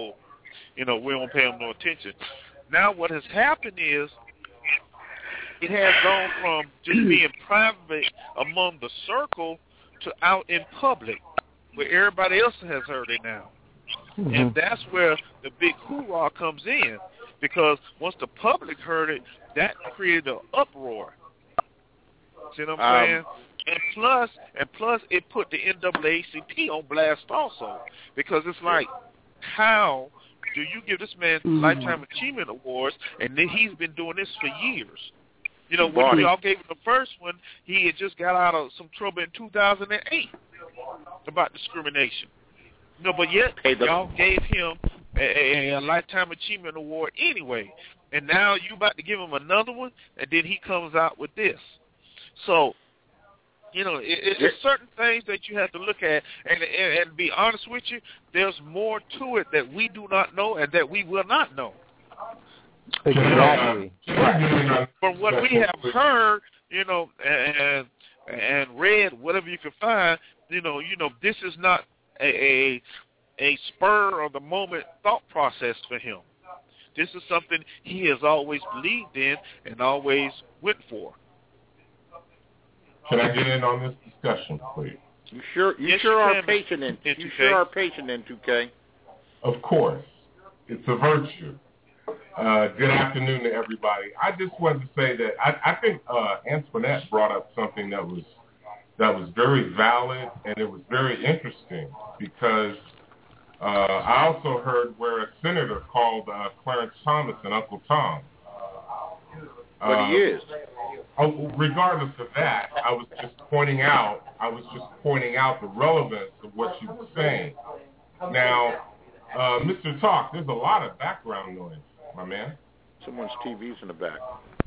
we don't pay them no attention. Now what has happened is it has gone from just being private among the circle to out in public, where everybody else has heard it now. Mm-hmm. And that's where the big hoorah comes in, because once the public heard it, that created an uproar. See what I'm saying? And plus, it put the NAACP on blast also, because it's like, how do you give this man Lifetime Achievement Awards, and then he's been doing this for years? When we all gave him the first one, he had just got out of some trouble in 2008 about discrimination. But yet y'all gave him a Lifetime Achievement Award anyway, and now you about to give him another one, and then he comes out with this. So, it's certain things that you have to look at, and be honest with you, there's more to it that we do not know and that we will not know. Exactly. From what we have heard, and read, whatever you can find, this is not a spur of the moment thought process for him. This is something he has always believed in and always went for. Can I get in on this discussion, please? You sure are patient in 2K. Of course. It's a virtue. Good afternoon to everybody. I just wanted to say that I think Antoinette brought up something that was very valid, and it was very interesting, because I also heard where a senator called Clarence Thomas and Uncle Tom. But he is. Regardless of that, I was just pointing out the relevance of what you were saying. Now, Mr. Talk, there's a lot of background noise, my man. Someone's TV's in the back.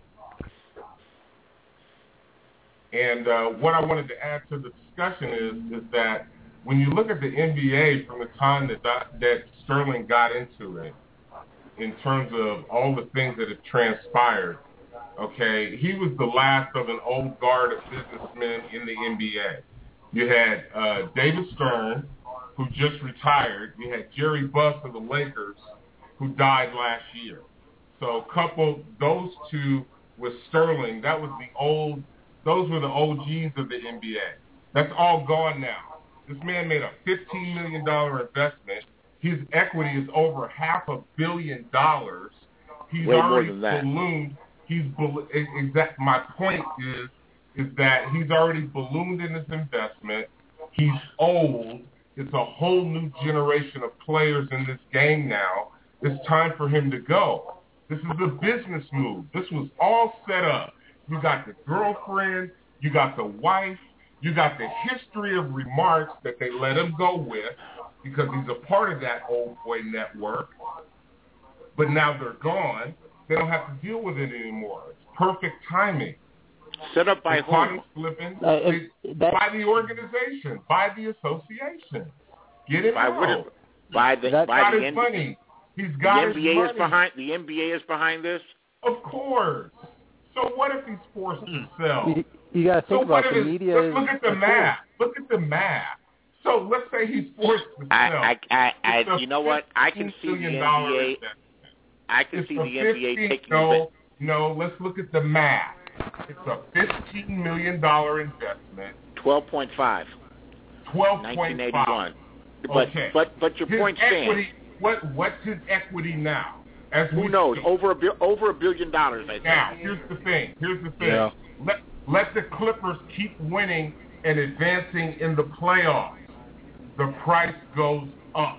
And what I wanted to add to the discussion is that when you look at the NBA from the time that Sterling got into it, in terms of all the things that have transpired, okay, he was the last of an old guard of businessmen in the NBA. You had David Stern, who just retired. You had Jerry Buss of the Lakers, who died last year. So couple those two with Sterling, those were the OGs of the NBA. That's all gone now. This man made a $15 million investment. His equity is over $500 million. He's way already more than that. ballooned. My point is that he's already ballooned in his investment. He's old. It's a whole new generation of players in this game now. It's time for him to go. This is a business move. This was all set up. You got the girlfriend. You got the wife. You got the history of remarks that they let him go with because he's a part of that old boy network. But now they're gone. They don't have to deal with it anymore. It's perfect timing. Set up by whom? By the organization, by the association. Get him out. By the NBA. Money. He's got his money. The NBA is behind this? Of course. So what if he's forced to sell? You got to think about the media. Look at the math. Look at the math. So let's say he's forced to sell. You know what? I can see the NBA. I can see the NBA taking No, let's look at the math. It's a $15 million investment. 12.5. 12.5. 1981. Okay. But your point stands. What's his equity now? Who knows? Over $1 billion, I think. Now, here's the thing. Yeah. Let the Clippers keep winning and advancing in the playoffs. The price goes up.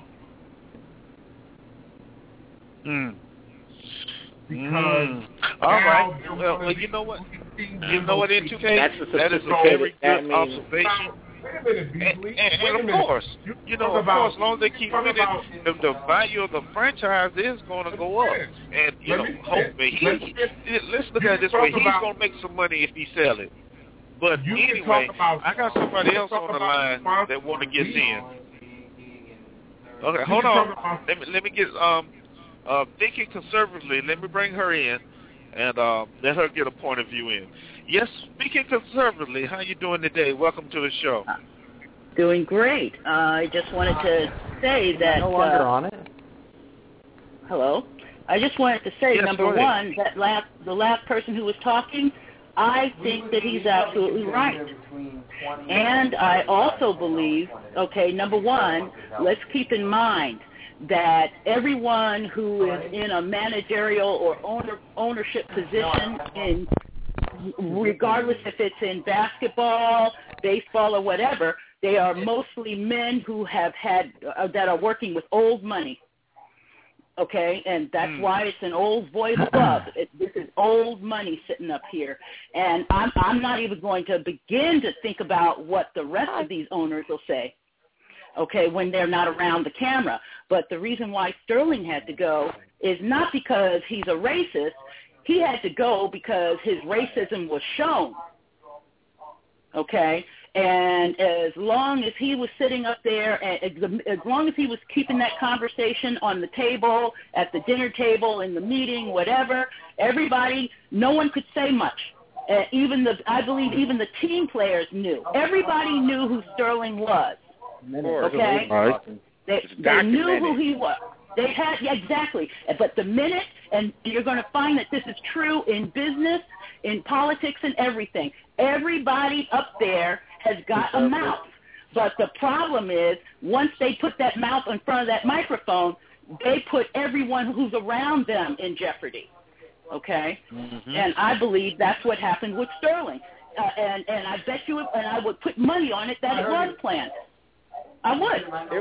Because all right. Well, you know what? You know what, in 2K? That is a very good observation. Wait a minute, Beasley. And of course, of course, as long as they keep winning, the value of the franchise is going to go up. And, hopefully, let's look at it this way. He's going to make some money if he sells it. But anyway, I got somebody else on the line that want to get in. Okay, hold on. Let me get thinking conservatively. Let me bring her in and let her get a point of view in. Yes, speaking conservatively, how you doing today? Welcome to the show. Doing great. I just wanted to say that... No longer on it? Hello. I just wanted to say, number one, the last person who was talking, I think that he's absolutely right. And I also believe, number one, let's keep in mind that everyone who is in a managerial or ownership position, regardless if it's in basketball, baseball, or whatever, they are mostly men who have that are working with old money. Okay, and that's why it's an old boys club. This is old money sitting up here, and I'm not even going to begin to think about what the rest of these owners will say, okay, when they're not around the camera. But the reason why Sterling had to go is not because he's a racist. He had to go because his racism was shown, okay? And as long as he was sitting up there, as long as he was keeping that conversation on the table, at the dinner table, in the meeting, whatever, everybody, no one could say much. I believe even the team players knew. Everybody knew who Sterling was. Okay? They knew who he was. They had, exactly. But the minute, and you're going to find that this is true in business, in politics, and everything, everybody up there has got a mouth. But the problem is, once they put that mouth in front of that microphone, they put everyone who's around them in jeopardy. Okay? Mm-hmm. And I believe that's what happened with Sterling. And I bet you, and I would put money on it that it was planned. I would.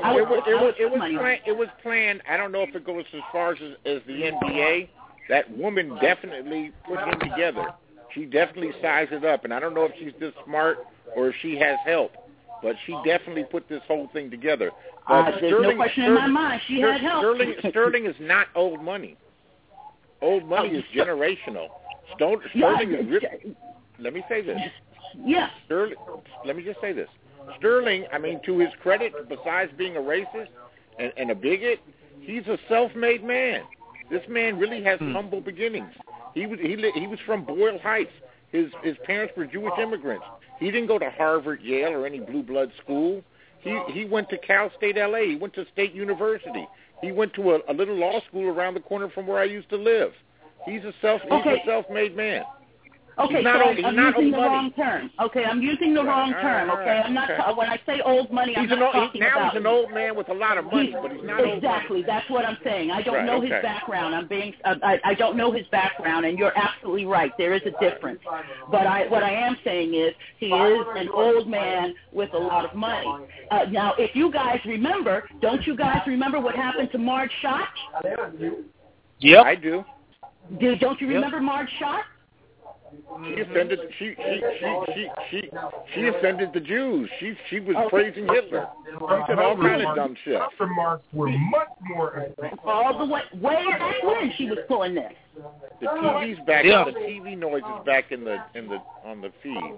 It was planned. I don't know if it goes as far as the NBA. That woman definitely put him together. She definitely sized it up, and I don't know if she's this smart or if she has help, but she definitely put this whole thing together. There's no question in my mind. She had help. Sterling is not old money. Old money is generational. Sterling is. Let me say this. Yeah. Sterling. Let me just say this. Sterling, I mean, to his credit, besides being a racist and a bigot, he's a self-made man. This man really has humble beginnings. He was from Boyle Heights. His parents were Jewish immigrants. He didn't go to Harvard, Yale, or any blue blood school. He went to Cal State LA. He went to State University. He went to a little law school around the corner from where I used to live. He's a self-made man. Okay, I'm using the wrong term. Okay, I'm using the wrong term. Okay, I'm not. When I say old money, I'm not talking about. Now he's an old man with a lot of money, but he's not old money. Exactly, that's what I'm saying. I don't know his background. I don't know his background, and you're absolutely right. There is a difference. But what I am saying is he is an old man with a lot of money. Now, if you guys remember, don't you guys remember what happened to Marge Schott? Yeah, I do. Don't you remember Marge Schott? She offended. She offended the Jews. She was praising Hitler. She said all kind of dumb shit. Her remarks were much more. All the way back when she was pulling this. The TV's back. Yeah. The TV noise is back on the feed.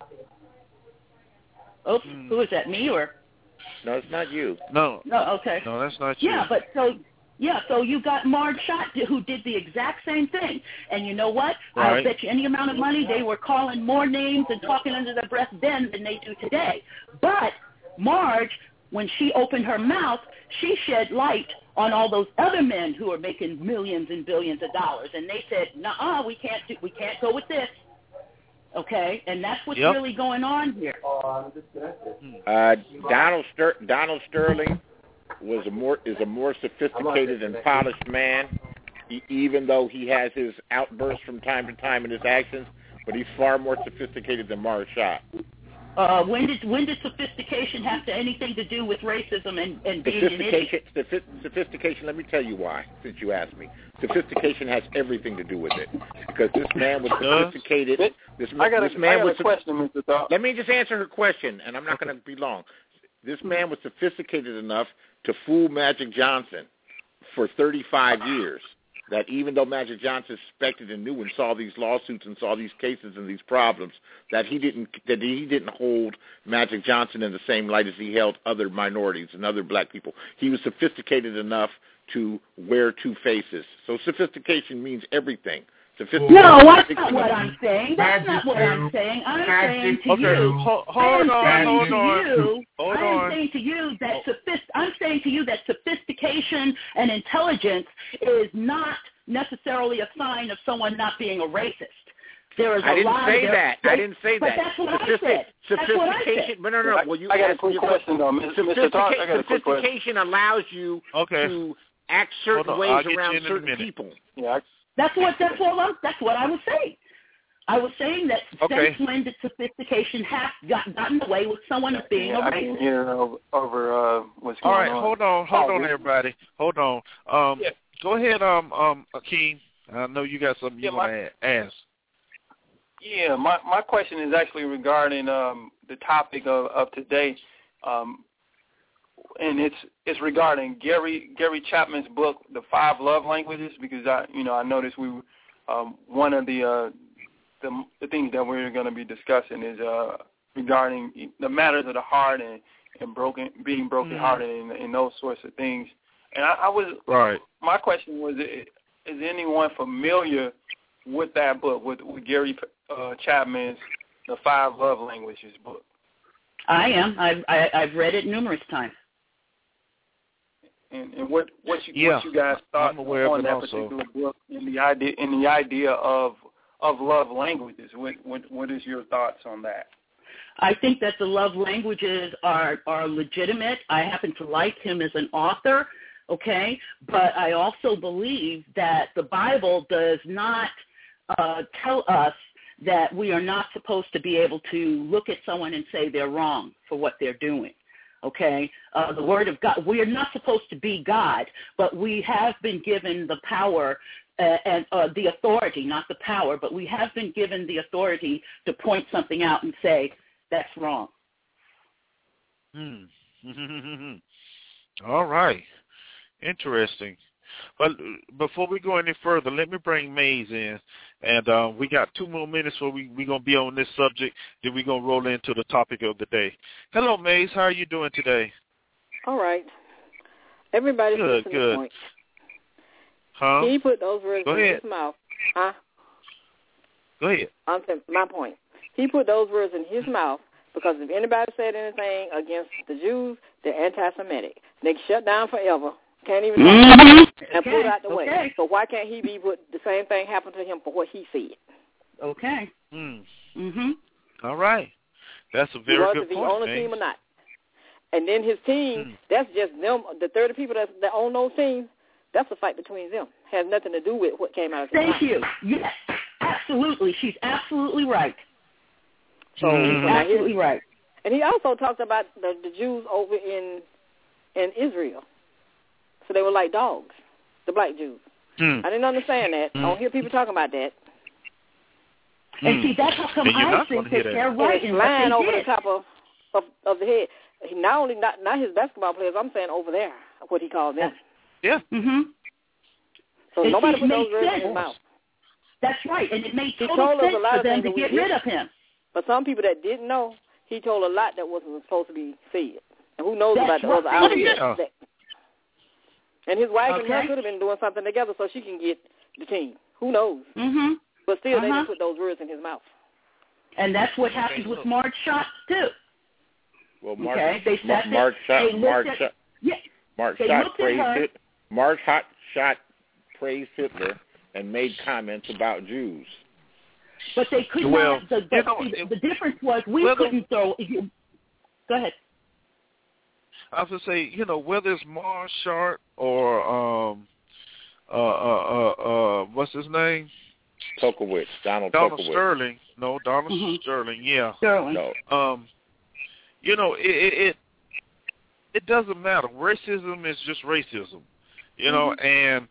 Oops. Who is that? Me or? No, it's not you. No. Okay. No, that's not you. Yeah, but so you got Marge Schott who did the exact same thing. And you know what? Right. I'll bet you any amount of money they were calling more names and talking under their breath then than they do today. But Marge, when she opened her mouth, she shed light on all those other men who are making millions and billions of dollars. And they said, nuh-uh, we can't go with this. Okay? And that's what's really going on here. Donald Sterling is a more sophisticated and polished man, even though he has his outbursts from time to time in his actions, but he's far more sophisticated than Marge Schott. When did sophistication have anything to do with racism and being an idiot? Sophistication, let me tell you why, since you asked me. Sophistication has everything to do with it, because this man was sophisticated. I got a question, Mr. Thought. Let me just answer her question, and I'm not going to be long. This man was sophisticated enough to fool Magic Johnson for 35 years, that even though Magic Johnson suspected and knew and saw these lawsuits and saw these cases and these problems, that he didn't hold Magic Johnson in the same light as he held other minorities and other black people. He was sophisticated enough to wear two faces. So sophistication means everything. No, that's not what I'm saying. That's not what I'm saying. I'm saying to you. I'm saying to you that sophistication education and intelligence is not necessarily a sign of someone not being a racist. There is I didn't lot say of that. I didn't say but that. that's what I said. Sophistication. No. Well, you I got a quick question, though, Mr. Talk. I got a quick question. Sophistication allows you to act certain ways around certain people. Yeah. That's what I was saying. I was saying that since when did sophistication have gotten away with someone being a racist? I can hear over what's going on. All right, hold on, everybody. Hold on. Go ahead, Akeem. I know you got something you want to ask. Yeah, my question is actually regarding the topic of today, and it's regarding Gary Chapman's book, The 5 Love Languages, because I noticed one of the things that we're going to be discussing is regarding the matters of the heart and being brokenhearted and those sorts of things. And I was my question was, is anyone familiar with that book, with Gary Chapman's The 5 Love Languages book? I am. I've read it numerous times. And what you guys thought on that particular book and the idea of love languages? What is your thoughts on that? I think that the love languages are legitimate. I happen to like him as an author, okay? But I also believe that the Bible does not tell us that we are not supposed to be able to look at someone and say they're wrong for what they're doing. Okay, the Word of God. We are not supposed to be God, but we have been given the power and the authority, not the power, but we have been given the authority to point something out and say that's wrong. All right, interesting. But before we go any further, let me bring Maze in. And we got 2 more minutes where we're going to be on this subject. Then we're going to roll into the topic of the day. Hello, Maze. How are you doing today? All right. Everybody's missing the point. Huh? He put those words in his mouth. Huh? Go ahead. I'm saying my point. He put those words in his mouth because if anybody said anything against the Jews, they're anti-Semitic. They shut down forever. Can't even talk and put it out the way. So why can't he be put the same thing happen to him for what he said? Okay. All right. That's a very good point. He on the team or not. And then his team, that's just them, the 30 people that own those teams, that's a fight between them. Has nothing to do with what came out of his mouth. Thank you. Yes, absolutely. She's absolutely right. So absolutely right. And he also talked about the Jews over in Israel. So they were like dogs, the black Jews. I didn't understand that. I don't hear people talking about that. And see, that's how come I think that they're right in what they over the top of the head. He not his basketball players, I'm saying over there, what he calls them. Yeah. So nobody put those words in his mouth. That's right, and it made total sense for them to get rid of him. But some people that didn't know, he told a lot that wasn't supposed to be said. And who knows about the other outlets. And his wife and her could have been doing something together so she can get the team. Who knows? But still, they didn't put those words in his mouth. And that's what happened with Mark Schatz, too. Well, Mark Schatz praised Hitler and made comments about Jews. But they could not. The difference was we couldn't throw. Go ahead. I was going to say, whether it's Marshart or what's his name? Tokowitz, Donald Sterling. No, Donald Sterling. Yeah. Sterling. No. It doesn't matter. Racism is just racism. And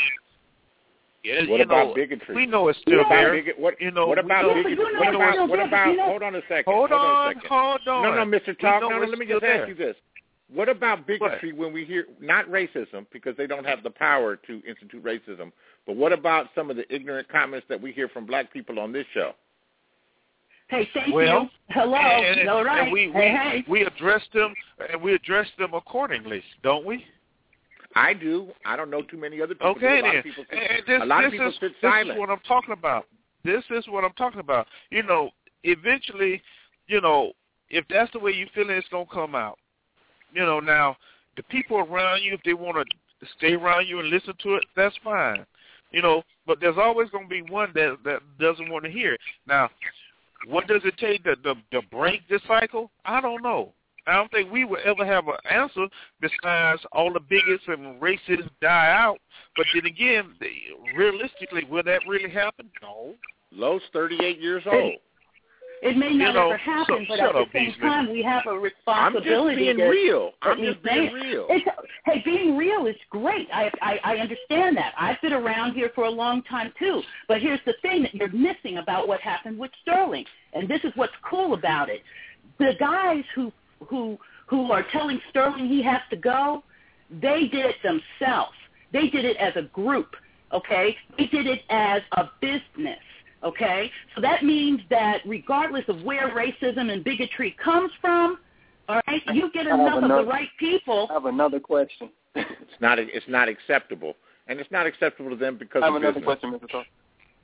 what about bigotry? We know it's still there. What about bigotry? What about? Hold on a second. Hold on. No, Mr. Talk. No, let me just ask you this. What about bigotry when we hear, not racism, because they don't have the power to institute racism, but what about some of the ignorant comments that we hear from black people on this show? Hey, thank you. Hello. All right. And we address them, and we address them accordingly, don't we? I do. I don't know too many other people. Okay, then. A lot of people sit silent. This is what I'm talking about. Eventually, if that's the way you feel, it's going to come out. Now, the people around you, if they want to stay around you and listen to it, that's fine. But there's always going to be one that doesn't want to hear it. Now, what does it take to break this cycle? I don't know. I don't think we will ever have an answer besides all the bigots and racists die out. But then again, realistically, will that really happen? No. Lowe's 38 years old. It may not ever happen, but at the same time, we have a responsibility. I'm just being real. I'm just being real. Hey, being real is great. I understand that. I've been around here for a long time, too. But here's the thing that you're missing about what happened with Sterling, and this is what's cool about it. The guys who are telling Sterling he has to go, they did it themselves. They did it as a group, okay? They did it as a business. Okay, so that means that regardless of where racism and bigotry comes from, all right, you get enough of the right people. I have another question. It's not acceptable, and it's not acceptable to them because I have of another business. question, Mr. Talk.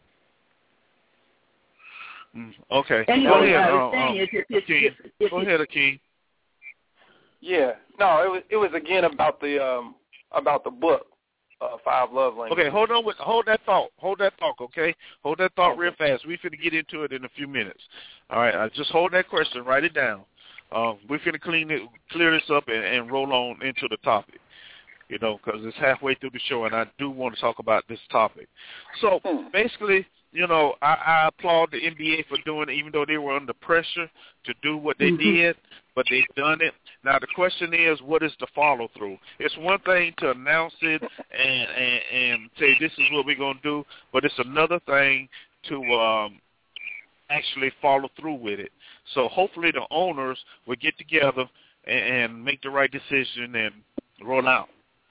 Okay. Anyway, go ahead, Go ahead, Akeem. Yeah. No, it was again about the book. 5 love languages. Okay, hold that thought, okay? Hold that thought real fast. We're finna get into it in a few minutes. All right, just hold that question, write it down. We're finna clear this up and roll on into the topic, because it's halfway through the show, and I do want to talk about this topic. So, basically, I applaud the NBA for doing it, even though they were under pressure to do what they did, but they've done it. Now, the question is, what is the follow-through? It's one thing to announce it and say this is what we're going to do, but it's another thing to actually follow through with it. So hopefully the owners will get together and make the right decision and roll out.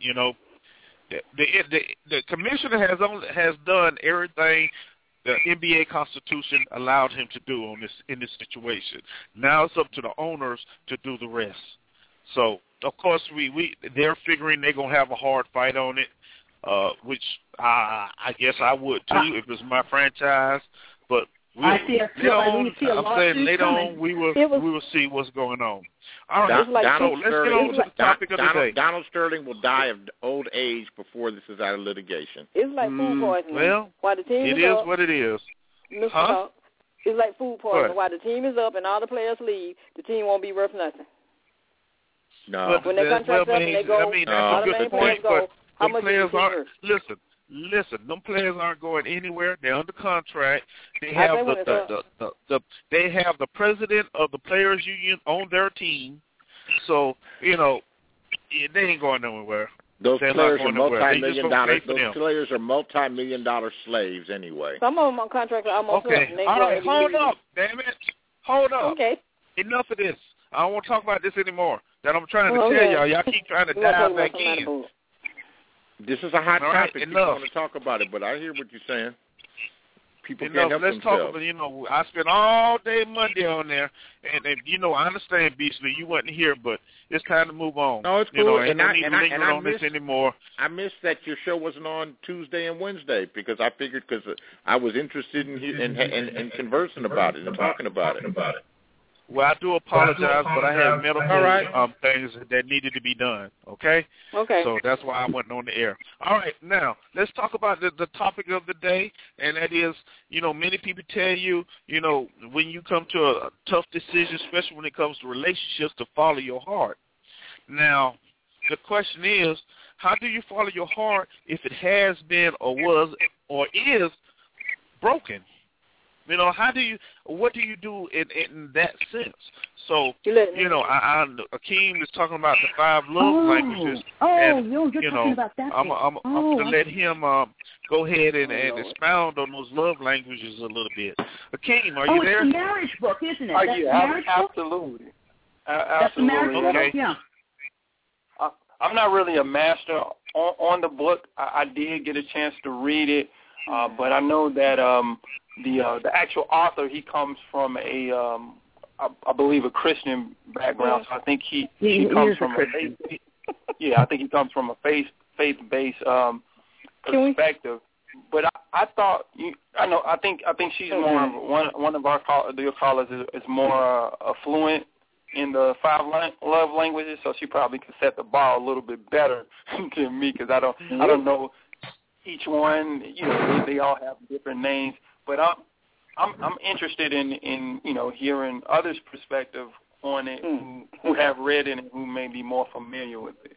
The commissioner has done everything the NBA Constitution allowed him to do in this situation. Now it's up to the owners to do the rest. So, of course, they're figuring they're going to have a hard fight on it, which I guess I would too if it was my franchise. But later on, we will see what's going on. All right, let's get on to the topic of the day. Donald Sterling will die of old age before this is out of litigation. It's like food poisoning. Well, while the team it is what it is. Huh? It's like food poisoning. While the team is up and all the players leave, the team won't be worth nothing. No. When their contract's up and they go, all the main players go, how much is the team worth? Listen, them players aren't going anywhere. They're under contract. They have they have the president of the players union on their team. So, they ain't going nowhere. Those players are multi-million dollars. Those players are multi-million-dollar slaves anyway. Some of them on contract are almost up. All right, hold up, damn it. Hold up. Okay. Enough of this. I don't want to talk about this anymore. That I'm trying to tell y'all. Y'all keep trying to dive back in. This is a hot topic. Enough. People want to talk about it, but I hear what you're saying. People can't help Let's themselves. talk about, I spent all day Monday on there, and I understand, Beasley, you wasn't here, but it's time to move on. No, it's cool. And I need to linger on this anymore. I missed that your show wasn't on Tuesday and Wednesday because I figured I was interested in conversing about it and talking about it. Well, I do apologize, but I had medical things that needed to be done, okay? Okay. So that's why I wasn't on the air. All right, now, let's talk about the topic of the day, and that is, many people tell you, when you come to a tough decision, especially when it comes to relationships, to follow your heart. Now, the question is, how do you follow your heart if it has been or was or is broken? What do you do in that sense? So, Akeem is talking about the 5 love languages. You're talking about that. I'm going to let him go ahead and expound on those love languages a little bit. Akeem, are you there? It's the marriage book, isn't it? That's yeah, the marriage absolutely. book? That's the marriage book? Yeah. I'm not really a master on the book. I did get a chance to read it, but I know that the actual author, he comes from I believe a Christian background. So I think he comes from I think he comes from a faith-based perspective. But I thought I think she's more one of our callers is more fluent in the 5 love languages, so she probably could set the bar a little bit better than me because I don't know each one. You know, they all have different names, but I'm interested in you know, hearing others' perspective on it who have read it and who may be more familiar with it.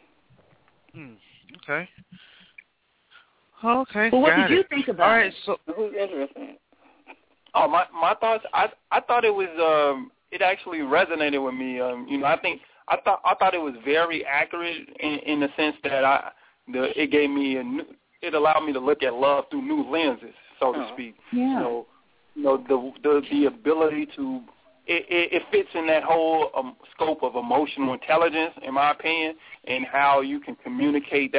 Okay. Okay. Well, what did you think about it? All right, so who's interested? Oh, my thoughts. I thought it was it actually resonated with me. You know, I thought it was very accurate in the sense that it gave me it allowed me to look at love through new lenses, so to speak. Yeah. So, you know, the ability to it fits in that whole scope of emotional intelligence, in my opinion, and how you can communicate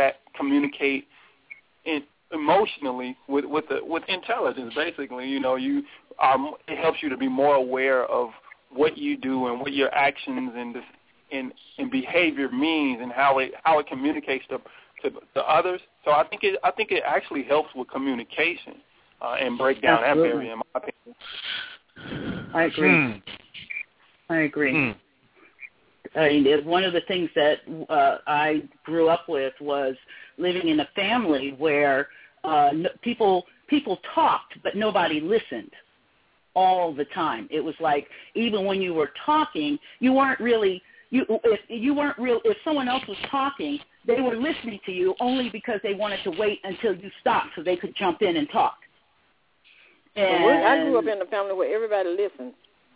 emotionally with intelligence. Basically, you know, it helps you to be more aware of what you do and what your actions and behavior means and how it communicates to others. So I think it actually helps with communication and break down that barrier, in my opinion. I agree. I agree. I mean, one of the things that I grew up with was living in a family where people talked, but nobody listened all the time. It was like even when you were talking, you weren't really if someone else was talking, they were listening to you only because they wanted to wait until you stopped so they could jump in and talk. And I grew up in a family where everybody listened.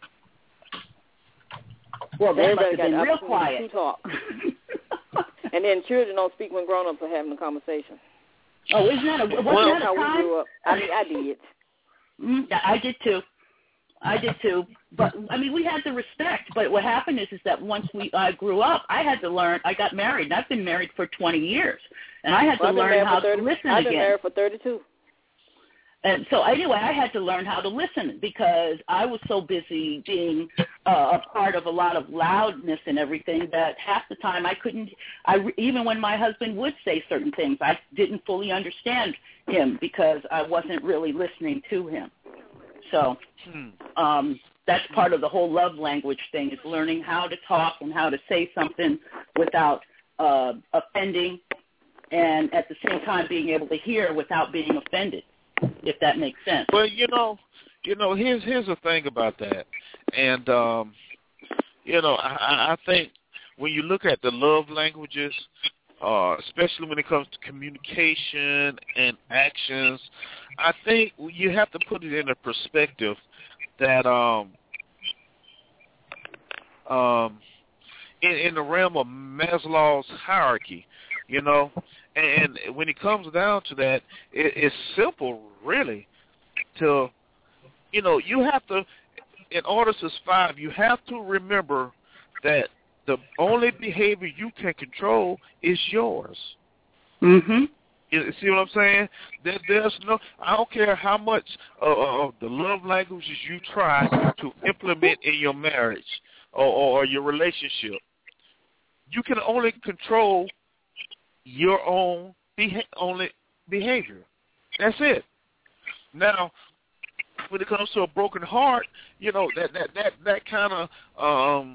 Well, they must have been real quiet. To talk. And then children don't speak when grown-ups are having a conversation. Oh, isn't that that's how we grew up. I mean, I did. I did too. But I mean, we had the respect. But what happened is that once I grew up, I had to learn. I got married, and I've been married for 20 years, and I had to learn how to listen again. I've been married for 32. And so anyway, I had to learn how to listen because I was so busy being a part of a lot of loudness and everything that half the time I couldn't. Even when my husband would say certain things, I didn't fully understand him because I wasn't really listening to him. So that's part of the whole love language thing, is learning how to talk and how to say something without offending, and at the same time being able to hear without being offended, if that makes sense. Well, you know, here's the thing about that, and I think when you look at the love languages, especially when it comes to communication and actions, I think you have to put it in a perspective that in the realm of Maslow's hierarchy, you know, and when it comes down to that, it's simple, really, to, you know, you have to, in order to survive, you have to remember that the only behavior you can control is yours. Mm-hmm. You see what I'm saying? There's no, I don't care how much of the love languages you try to implement in your marriage or your relationship. You can only control your own behavior. That's it. Now, when it comes to a broken heart, you know, that kind of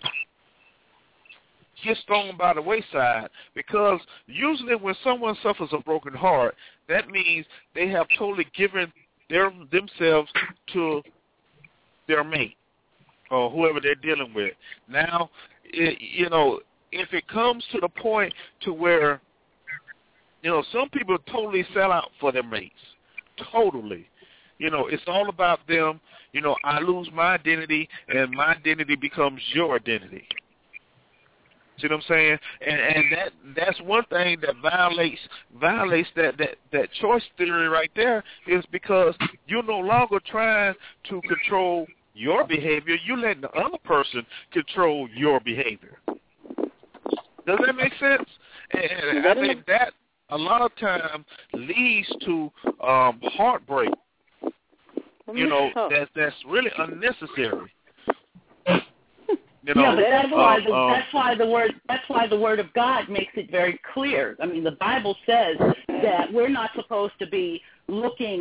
gets thrown by the wayside, because usually when someone suffers a broken heart, that means they have totally given themselves to their mate or whoever they're dealing with. Now, you know, if it comes to the point to where, you know, some people totally sell out for their mates, totally. You know, it's all about them. You know, I lose my identity, and my identity becomes your identity. See what I'm saying? And that's one thing that violates that choice theory right there, is because you're no longer trying to control your behavior. You're letting the other person control your behavior. Does that make sense? And I think that a lot of times leads to heartbreak. You know, that's really unnecessary. You know, yeah, but that's why the word of God makes it very clear. I mean, the Bible says that we're not supposed to be looking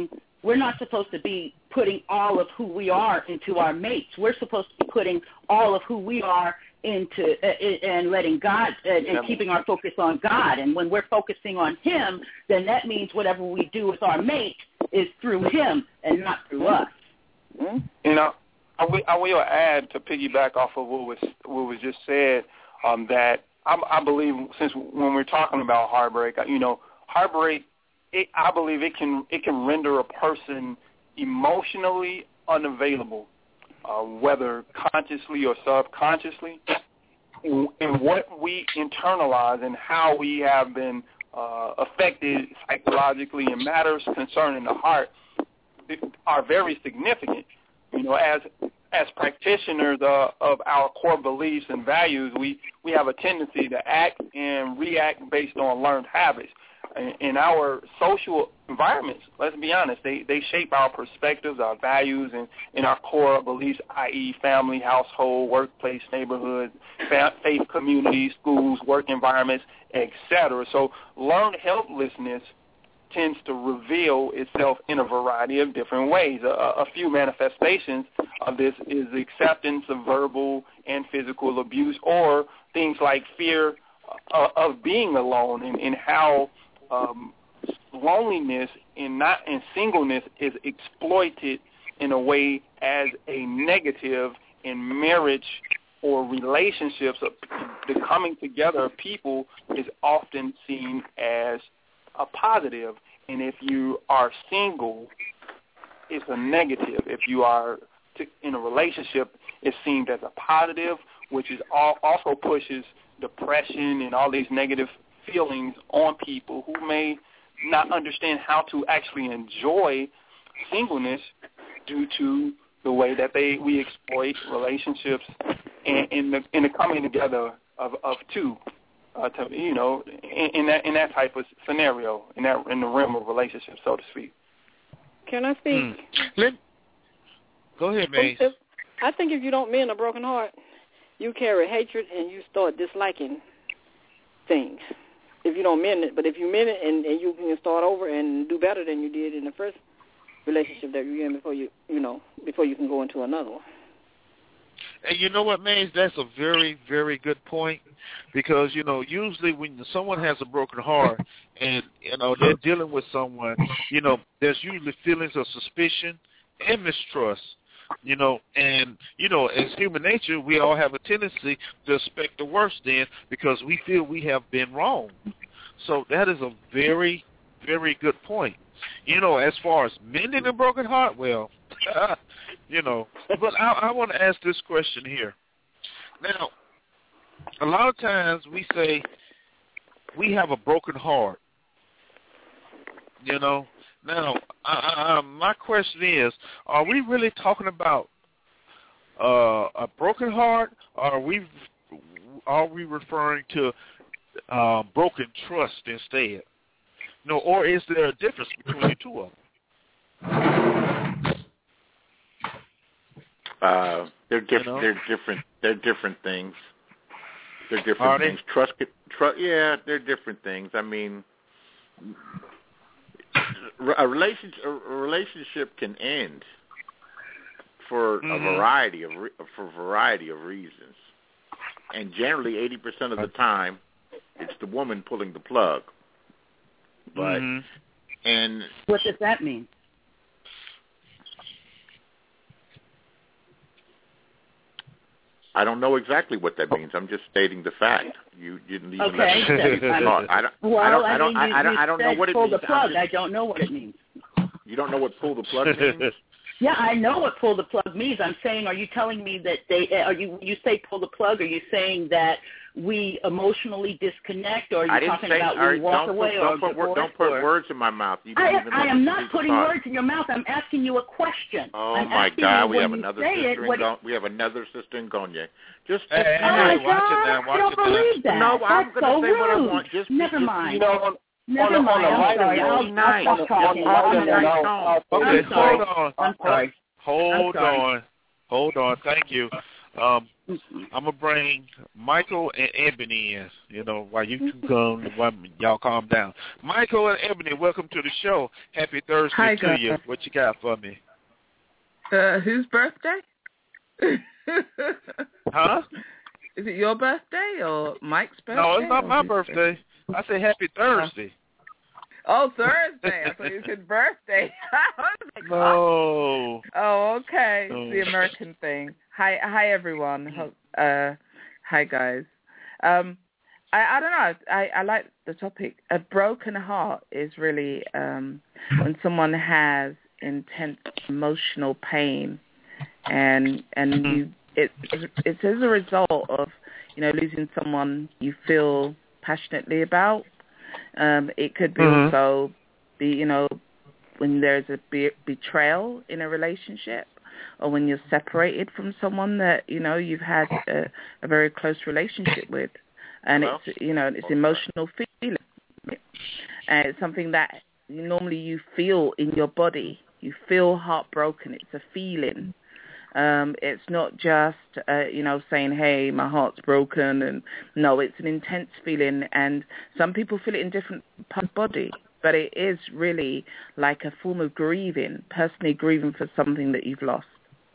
we're not supposed to be putting all of who we are into our mates. We're supposed to be putting all of who we are into and letting God and keeping our focus on God. And when we're focusing on Him, then that means whatever we do with our mate is through Him and not through us. You know, I will add to piggyback off of what was just said that I believe, since when we're talking about heartbreak, you know, heartbreak, I believe it can render a person emotionally unavailable, whether consciously or subconsciously, and what we internalize and how we have been affected psychologically in matters concerning the heart are very significant. You know, as practitioners of our core beliefs and values, we have a tendency to act and react based on learned habits. In our social environments, let's be honest, they shape our perspectives, our values, and our core beliefs, i.e. family, household, workplace, neighborhood, faith communities, schools, work environments, etc. So learned helplessness tends to reveal itself in a variety of different ways. A few manifestations of this is the acceptance of verbal and physical abuse, or things like fear of being alone, and how loneliness and singleness is exploited in a way as a negative in marriage or relationships. The coming together of people is often seen as a positive, and if you are single, it's a negative. If you are in a relationship, it's seen as a positive, which is also pushes depression and all these negative feelings on people who may not understand how to actually enjoy singleness due to the way that we exploit relationships and in the coming together of two. You know, in that type of scenario, in the realm of relationships, so to speak. Can I speak? Go ahead, Mace. I think if you don't mend a broken heart, you carry hatred and you start disliking things. If you don't mend it, but if you mend it and you can start over and do better than you did in the first relationship that you're in before you can go into another one. And you know what, Maze? That's a very, very good point, because, you know, usually when someone has a broken heart and, you know, they're dealing with someone, you know, there's usually feelings of suspicion and mistrust, you know, and, you know, as human nature, we all have a tendency to expect the worst then because we feel we have been wrong. So that is a very, very good point. You know, as far as mending a broken heart, well, you know, but I want to ask this question here. Now, a lot of times we say we have a broken heart, you know. Now, my question is, are we really talking about a broken heart, or are we referring to broken trust instead? No, or is there a difference between the two of them? They're different. You know? They're different things. They're different things. Trust. Yeah, they're different things. I mean, a relationship can end for a variety of reasons, and generally 80% of the time, it's the woman pulling the plug. But and what does that mean? I don't know exactly what that means. I'm just stating the fact. You didn't even okay. let me talk. I don't know what it pull means. The plug. I don't know what it means. You don't know what pull the plug means? Yeah, I know what pull the plug means. I'm saying, are you telling me that you say pull the plug, are you saying that we emotionally disconnect, or are you talking about we walk away or divorce? Don't put words in my mouth. I am not putting words in your mouth. I'm asking you a question. Oh, my God. We have another sister in Gogna. Just oh, my God. I don't believe that. No, I'm going to say rude. what I want. Never mind. You know, Never mind. I'm sorry. I'll stop talking. Okay, hold on. I'm sorry. Hold on. Thank you. I'm gonna bring Michael and Ebony in. While you two come, while y'all calm down. Michael and Ebony, welcome to the show. Happy Thursday to you. What you got for me? Whose birthday? Huh? Is it your birthday or Mike's birthday? No, it's not my birthday. I say happy Thursday. Oh, Thursday. I thought you said birthday. No. Oh, okay. It's the American thing. Hi everyone. Hi guys. I don't know. I like the topic. A broken heart is really when someone has intense emotional pain, and it's as a result of losing someone you feel passionately about. It could be also be when there's a betrayal in a relationship, or when you're separated from someone that you've had a very close relationship with, and it's emotional feeling, and it's something that normally you feel in your body. You feel heartbroken. It's a feeling. It's not just saying, hey, my heart's broken, and no, it's an intense feeling, and some people feel it in different parts of the body, but it is really like a form of grieving, personally grieving for something that you've lost.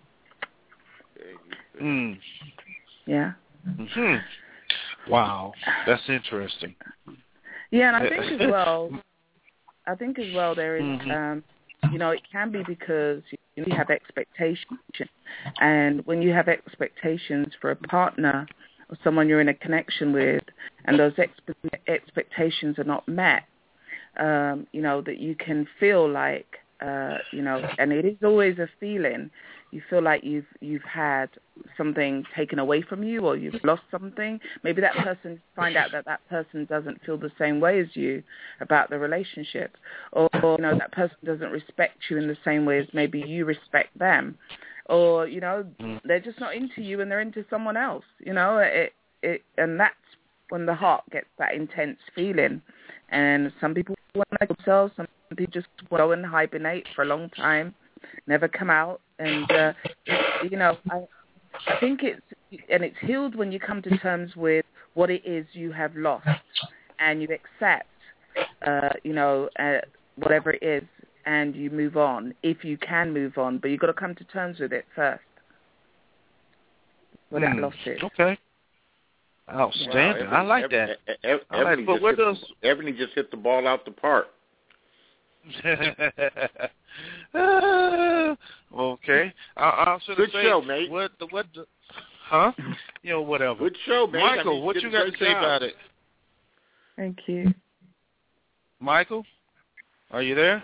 Yeah. Mm-hmm. Wow, that's interesting. Yeah, and I think as well there is, it can be because you have expectations, and when you have expectations for a partner or someone you're in a connection with, and those expectations are not met, that you can feel like, and it is always a feeling. You feel like you've had something taken away from you, or you've lost something. Maybe that person find out that person doesn't feel the same way as you about the relationship, or that person doesn't respect you in the same way as maybe you respect them, or they're just not into you and they're into someone else. And that's when the heart gets that intense feeling. And some people want to kill themselves, some people just go and hibernate for a long time, never come out. And, I think it's healed when you come to terms with what it is you have lost, and you accept, whatever it is, and you move on, if you can move on. But you've got to come to terms with it first, what that loss is. Okay. Outstanding. Wow, I like that. Ebony just hit the ball out the park. Okay. Good show, mate. Huh? Whatever. Good show, mate. Michael, what you got to say about it? Thank you. Michael, are you there?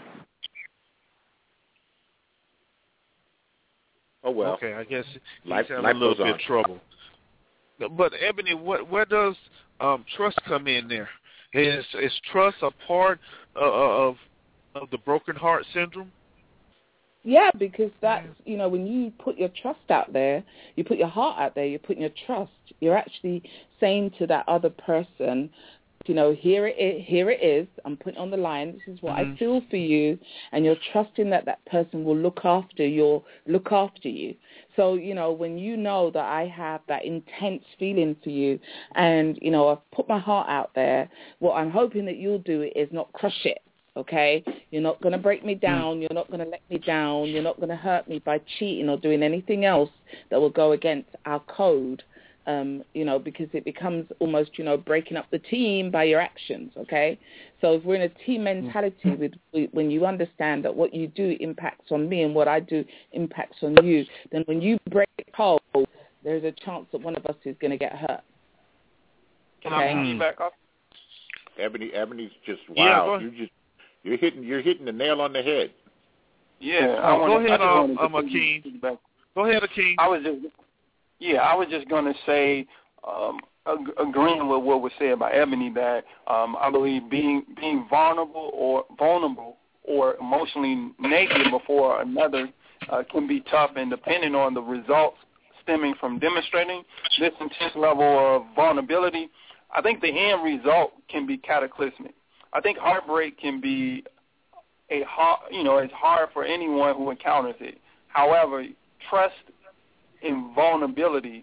Oh, well. Okay, I guess he's life having a little bit on. of trouble. But, Ebony, where does trust come in there? Is trust a part of the broken heart syndrome? Yeah, because that's, when you put your trust out there, you put your heart out there, you're putting your trust, you're actually saying to that other person, here it is, I'm putting on the line, this is what I feel for you, and you're trusting that person will look after you. So, when you know that I have that intense feeling for you, and, I've put my heart out there, what I'm hoping that you'll do is not crush it. Okay, you're not going to break me down. You're not going to let me down. You're not going to hurt me by cheating or doing anything else that will go against our code. Because it becomes almost, breaking up the team by your actions. Okay, so if we're in a team mentality when you understand that what you do impacts on me and what I do impacts on you, then when you break code, there's a chance that one of us is going to get hurt. Can I piggyback off? Ebony's just wow. You're hitting the nail on the head. Yeah. Go ahead, Akeem. Go ahead, Akeem. I was just going to say, agreeing with what was said by Ebony, that I believe being vulnerable or emotionally naked before another can be tough, and depending on the results stemming from demonstrating this intense level of vulnerability, I think the end result can be cataclysmic. I think heartbreak can be it's hard for anyone who encounters it. However, trust and vulnerability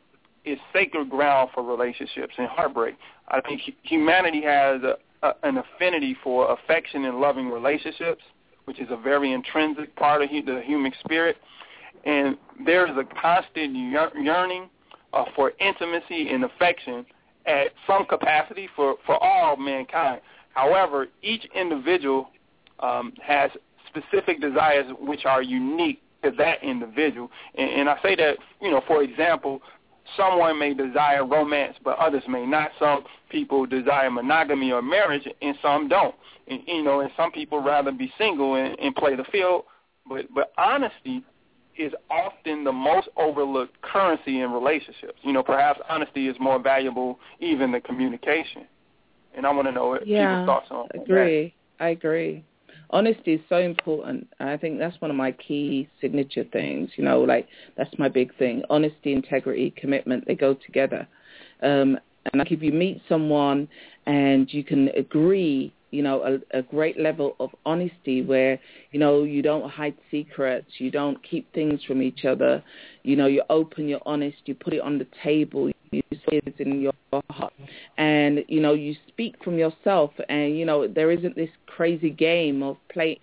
is sacred ground for relationships and heartbreak. I think humanity has an affinity for affection and loving relationships, which is a very intrinsic part of the human spirit. And there is a constant yearning for intimacy and affection at some capacity for all mankind. However, each individual has specific desires which are unique to that individual. And I say that, for example, someone may desire romance, but others may not. Some people desire monogamy or marriage, and some don't. And some people rather be single and play the field. But honesty is often the most overlooked currency in relationships. Perhaps honesty is more valuable even than communication. And I want to know what people's thoughts on that. I agree. Honesty is so important. I think that's one of my key signature things. That's my big thing. Honesty, integrity, commitment, they go together. And like if you meet someone and you can agree, a great level of honesty where, you don't hide secrets, you don't keep things from each other, you're open, you're honest, you put it on the table, you say it in your heart, and, you speak from yourself, and, there isn't this crazy game of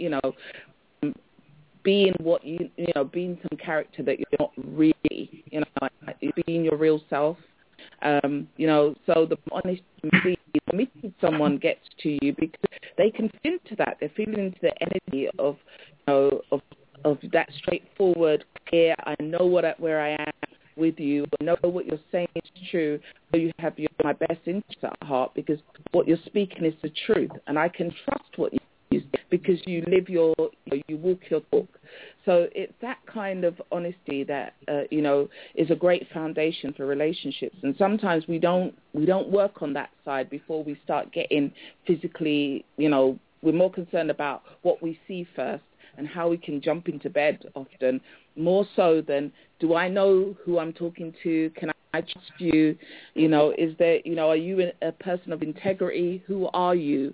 being what being some character that you're not really, being your real self. So the honesty, meeting someone gets to you because they can feel into that. They're feeling into the energy of that straightforward, clear. I know where I am with you. I know what you're saying is true. So you have my best interest at heart because what you're speaking is the truth, and I can trust what you say because you live you walk your talk. So it's that kind of honesty that is a great foundation for relationships. And sometimes we don't work on that side before we start getting physically. We're more concerned about what we see first and how we can jump into bed often, more so than do I know who I'm talking to? Can I trust you? Is there are you a person of integrity? Who are you?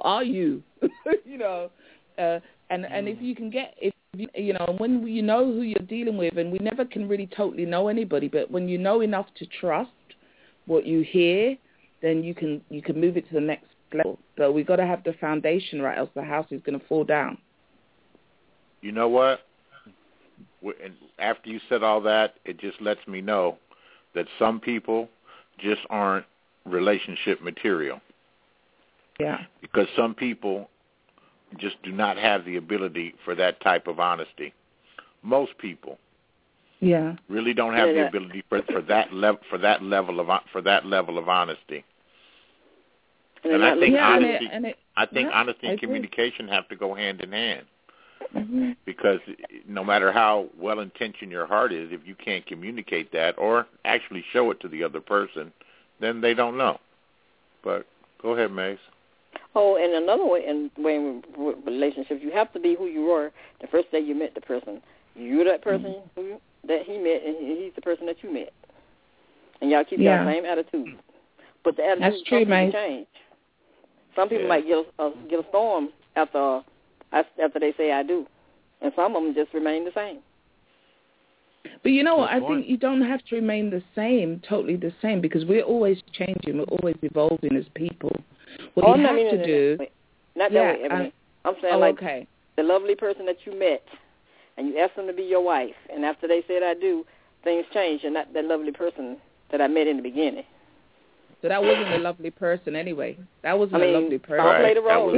And if you can get, when you know who you're dealing with, and we never can really totally know anybody, but when you know enough to trust what you hear, then you can move it to the next level. But we've got to have the foundation right, else the house is going to fall down. You know what? And after you said all that, it just lets me know that some people just aren't relationship material. Yeah. Because some people just do not have the ability for that type of honesty. Most people, really don't have the ability for that level of honesty. And I think honesty and communication have to go hand in hand. Mm-hmm. Because no matter how well-intentioned your heart is, if you can't communicate that or actually show it to the other person, then they don't know. But go ahead, Mace. Oh, and another way in relationships, you have to be who you were the first day you met the person. You're that person that he met, and he's the person that you met. And y'all keep your same attitude. But the attitude can change. Some people might get a storm after they say I do, and some of them just remain the same. But I think you don't have to remain totally the same, because we're always changing, we're always evolving as people. What you have to do... Not that way, Ebony. I'm saying the lovely person that you met, and you asked them to be your wife, and after they said I do, things change. You're not that lovely person that I met in the beginning. So that wasn't a lovely person anyway. That wasn't a lovely person. I'll play the role.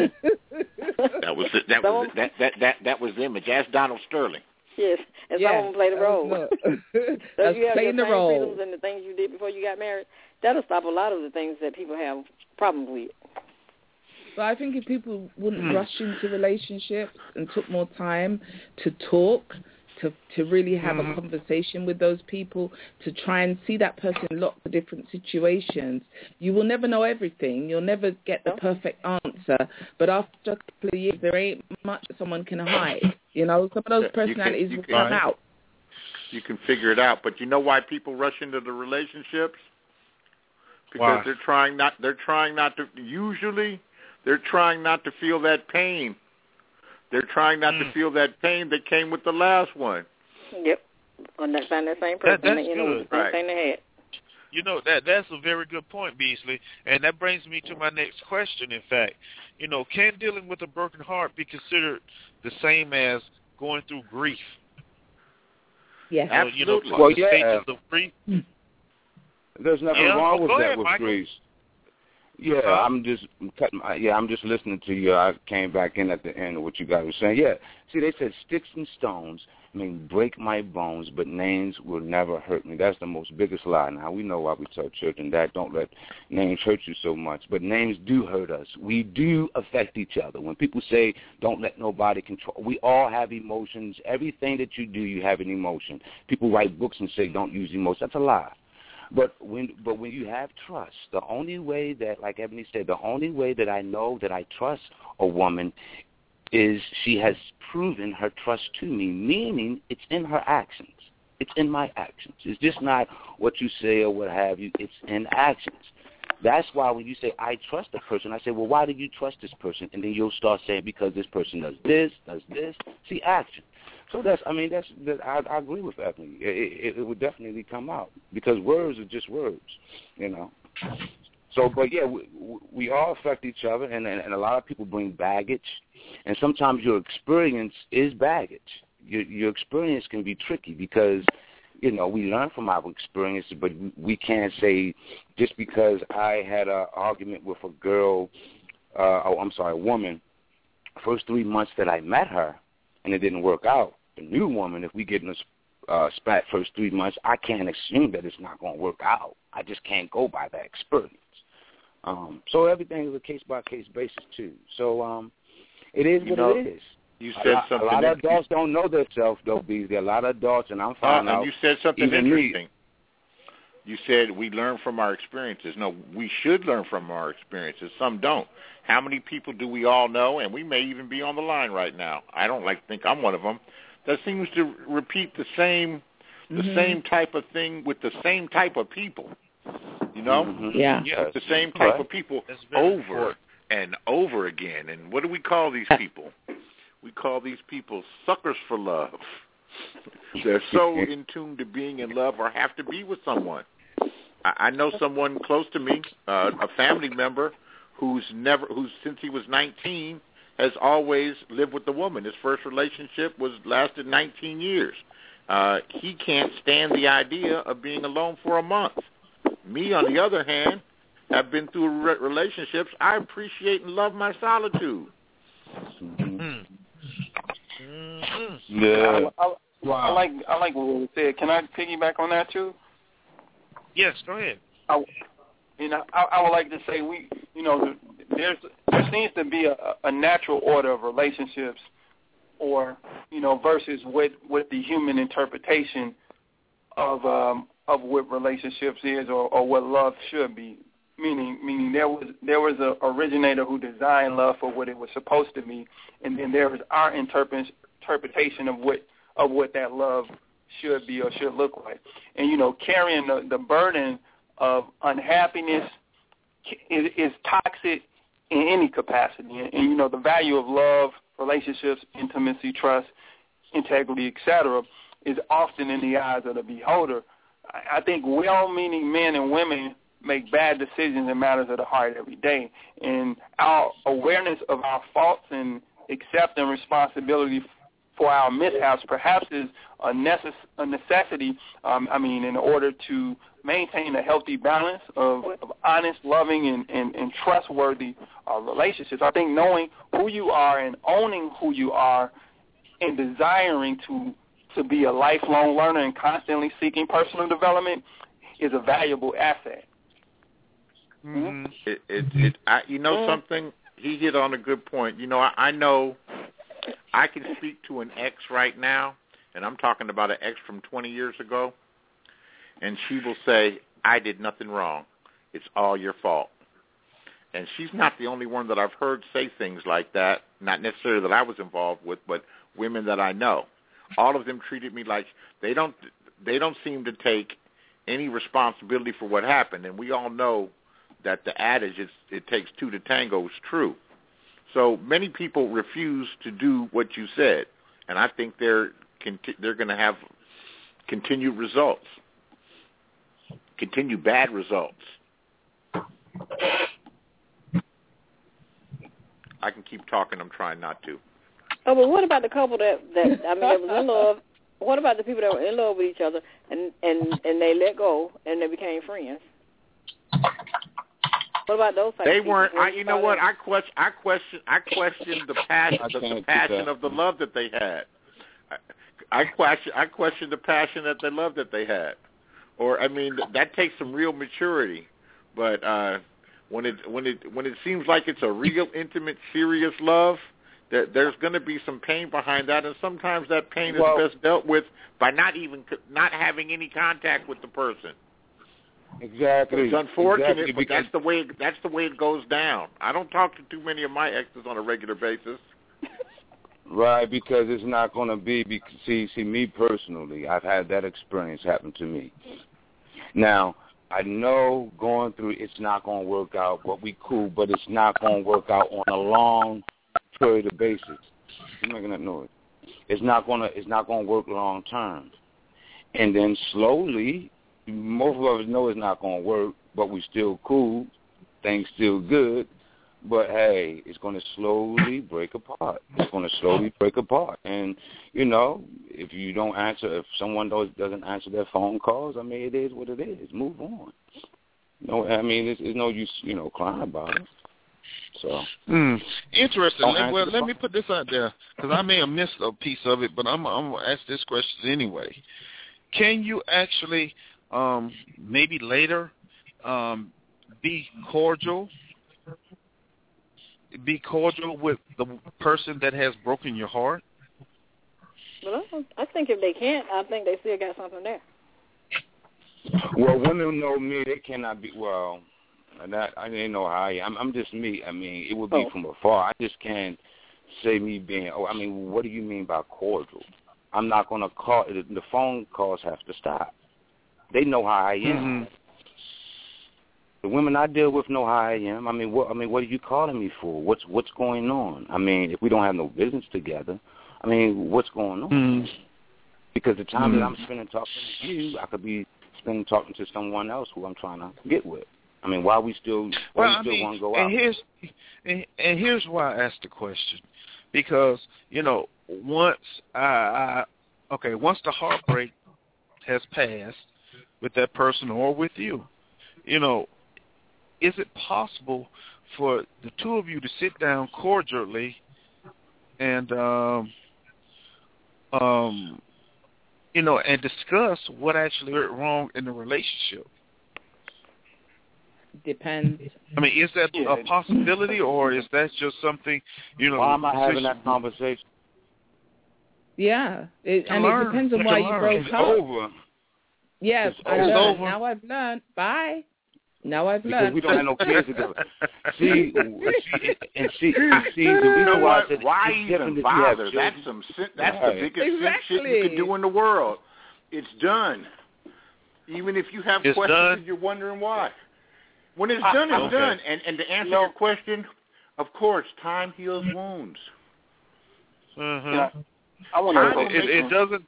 That was the image. Ask Donald Sterling. Yes, and some of them play the role. So if you have playing your the role. freedoms and the things you did before you got married, that'll stop a lot of the things that people have problems with. But I think if people wouldn't rush into relationships and took more time to talk, to really have a conversation with those people, to try and see that person in lots of different situations, you will never know everything. You'll never get the perfect answer. But after a couple of years, there ain't much someone can hide. Some of those personalities will come out. You can figure it out. But you know why people rush into the relationships? Because they're trying not to feel that pain. They're trying not to feel that pain that came with the last one. Yep. On that same person. That's good. Same thing they had. You know, that's a very good point, Beasley, and that brings me to my next question, in fact. You know, can dealing with a broken heart be considered the same as going through grief? Yeah, absolutely. Well, stages of grief. There's nothing wrong with that ahead, with Michael. grief. Yeah, I'm just listening to you. I came back in at the end of what you guys were saying. Yeah, see, they said sticks and stones may break my bones, but names will never hurt me. That's the most biggest lie. Now, we know why we tell children that. Don't let names hurt you so much. But names do hurt us. We do affect each other. When people say don't let nobody control, we all have emotions. Everything that you do, you have an emotion. People write books and say don't use emotions. That's a lie. But when you have trust, the only way that, like Ebony said, the only way that I know that I trust a woman is she has proven her trust to me, meaning it's in her actions. It's in my actions. It's just not what you say or what have you. It's in actions. That's why when you say, I trust a person, I say, well, why do you trust this person? And then you'll start saying, because this person does this. See, action. So I agree with Ebony. It would definitely come out because words are just words, you know. So, but yeah, we all affect each other, and a lot of people bring baggage, and sometimes your experience is baggage. Your experience can be tricky because, you know, we learn from our experiences, but we can't say just because I had an argument with a woman, first 3 months that I met her, and it didn't work out. The new woman, if we get in a spat first 3 months, I can't assume that it's not going to work out. I just can't go by that experience. So everything is a case-by-case basis, too. So it is what it is. You said something. A lot of adults don't know themselves, though, Beasley. A lot of adults, and I'm finding out. And you said something interesting. You said we learn from our experiences. No, we should learn from our experiences. Some don't. How many people do we all know, and we may even be on the line right now, I don't like to think I'm one of them, that seems to repeat the same type of thing with the same type of people, you know? Mm-hmm. Yeah. The same type of people over and over again. And what do we call these people? We call these people suckers for love. They're so in tune to being in love or have to be with someone. I know someone close to me, a family member, who's since he was 19 has always lived with a woman. His first relationship lasted 19 years. He can't stand the idea of being alone for a month. Me, on the other hand, have been through relationships. I appreciate and love my solitude. Yeah. I like what we said. Can I piggyback on that too? Yes, go ahead. I would like to say there seems to be a natural order of relationships, or versus what the human interpretation of what relationships is or what love should be. Meaning there was an originator who designed love for what it was supposed to be, and then there was our interpretation of what that love should be or should look like. And carrying the burden of unhappiness is toxic in any capacity. And the value of love, relationships, intimacy, trust, integrity, etc., is often in the eyes of the beholder. I think well-meaning men and women make bad decisions in matters of the heart every day. And our awareness of our faults and accepting responsibility for our mishaps perhaps is a necessity, in order to maintain a healthy balance of honest, loving, and trustworthy relationships. I think knowing who you are and owning who you are and desiring to be a lifelong learner and constantly seeking personal development is a valuable asset. Mm-hmm. Something? He hit on a good point. I know I can speak to an ex right now, and I'm talking about an ex from 20 years ago, and she will say, I did nothing wrong. It's all your fault. And she's not the only one that I've heard say things like that, not necessarily that I was involved with, but women that I know. All of them treated me like they don't seem to take any responsibility for what happened, and we all know that the adage, it takes two to tango, is true. So many people refuse to do what you said, and I think they're going to have continued results. continue bad results. I can keep talking. I'm trying not to. Oh, but what about the couple that was in love? What about the people that were in love with each other and they let go and they became friends? What about those types They of weren't. people? You know what? I question the passion of the love that they had. I question the passion that they love that they had. Or I mean, that takes some real maturity. But when it seems like it's a real intimate, serious love, there's going to be some pain behind that, and sometimes that pain is best dealt with by not having any contact with the person. Exactly. It's unfortunate, exactly, but that's the way it goes down. I don't talk to too many of my exes on a regular basis. Right, because it's not going to be. See, me personally, I've had that experience happen to me. Now, I know going through it's not going to work out, but we cool, but it's not going to work out on a long period of basis. You're making that noise. It's not going to work long term. And then slowly, most of us know it's not going to work, but we still cool, things still good. But hey, it's going to slowly break apart. It's going to slowly break apart. And you know, if you don't answer, if someone doesn't answer their phone calls, I mean, it is what it is. Move on. No, I mean, it's no use, crying about it. So interesting. Well, let me put this out there because I may have missed a piece of it, but I'm gonna ask this question anyway. Can you actually maybe later be cordial with the person that has broken your heart? Well, I think if they can't, I think they still got something there. Well, women know me; they cannot be. Well, that I didn't know how I am. I'm just me. I mean, it would be from afar. I just can't say me being. Oh, I mean, what do you mean by cordial? I'm not going to call. The phone calls have to stop. They know how I am. Mm-hmm. The women I deal with know how I am. I mean, what are you calling me for? What's going on? I mean, if we don't have no business together, I mean, what's going on? Mm-hmm. Because the time that I'm spending talking to you, I could be spending talking to someone else who I'm trying to get with. I mean, why we still want to go out? And here's why I asked the question, because once once the heartbreak has passed with that person or with you, is it possible for the two of you to sit down cordially and and discuss what actually went wrong in the relationship? Depends. I mean, is that a possibility, or is that just something, Why am I having that conversation? Yeah, it depends on why you broke up. It's over. Yes, I learned. Over. Now I've learned. Bye. Now I've learned. Because we don't have no kids together. See, the reason why I said why even bother? That's the biggest shit you can do in the world. It's done. Even if you have questions and you're wondering why. When it's done, it's done. And to answer your question, of course, time heals wounds. Mm-hmm. Yeah. I want to. It doesn't.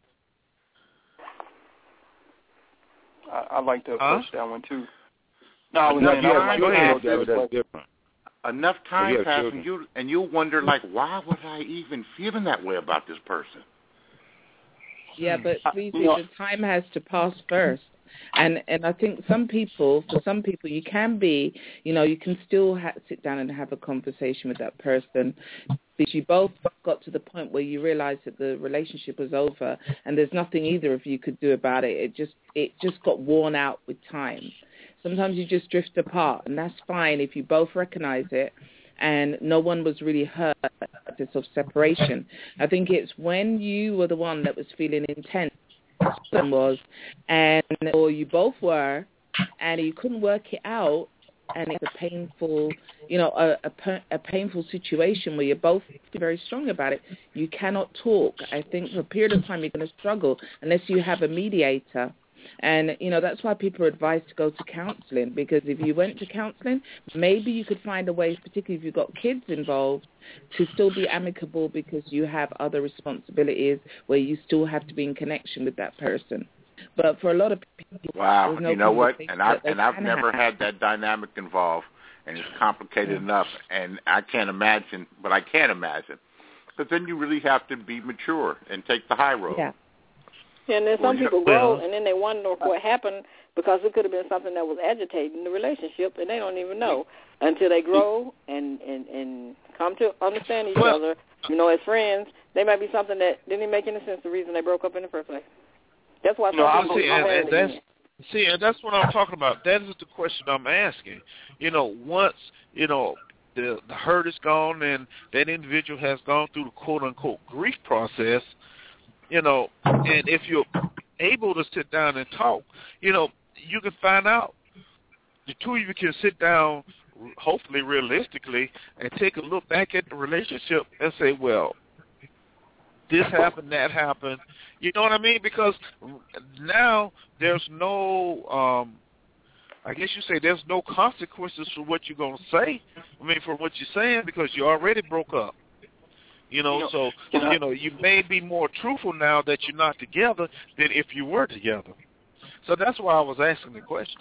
I'd like to approach that one too. No, I was different. Enough time passes, and you wonder, like, why was I even feeling that way about this person? Yeah, but please, the time has to pass first. And I think for some people, you can be, you can still sit down and have a conversation with that person, because you both got to the point where you realized that the relationship was over and there's nothing either of you could do about it. It just got worn out with time. Sometimes you just drift apart, and that's fine if you both recognize it and no one was really hurt at this of separation. I think it's when you were the one that was feeling intense, or you both were, and you couldn't work it out, and it's a painful, a painful situation where you're both very strong about it. You cannot talk. I think for a period of time you're going to struggle unless you have a mediator. And, that's why people are advised to go to counseling, because if you went to counseling, maybe you could find a way, particularly if you've got kids involved, to still be amicable, because you have other responsibilities where you still have to be in connection with that person. But for a lot of people, wow, no you know what? conversation And I've never had that dynamic involved, and it's complicated enough. And I can't imagine, but I can imagine, because then you really have to be mature and take the high road. Yeah. And then some people grow, and then they wonder what happened, because it could have been something that was agitating the relationship, and they don't even know until they grow and come to understand each other. You know, as friends, they might be something that didn't make any sense. The reason they broke up in the first place. That's why. And that's what I'm talking about. That is the question I'm asking. You know, once the hurt is gone and that individual has gone through the quote unquote grief process. And if you're able to sit down and talk, you can find out. The two of you can sit down, hopefully realistically, and take a look back at the relationship and say, well, this happened, that happened. You know what I mean? Because now there's no, I guess you say there's no consequences for what you're going to say. I mean, for what you're saying, because you already broke up. So you may be more truthful now that you're not together than if you were together. So that's why I was asking the question.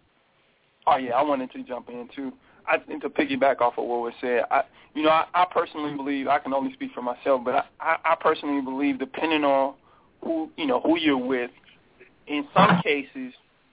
Oh yeah, I wanted to jump in too. I think to piggyback off of what was said, I personally believe, I can only speak for myself, but I personally believe, depending on who you're with, in some cases,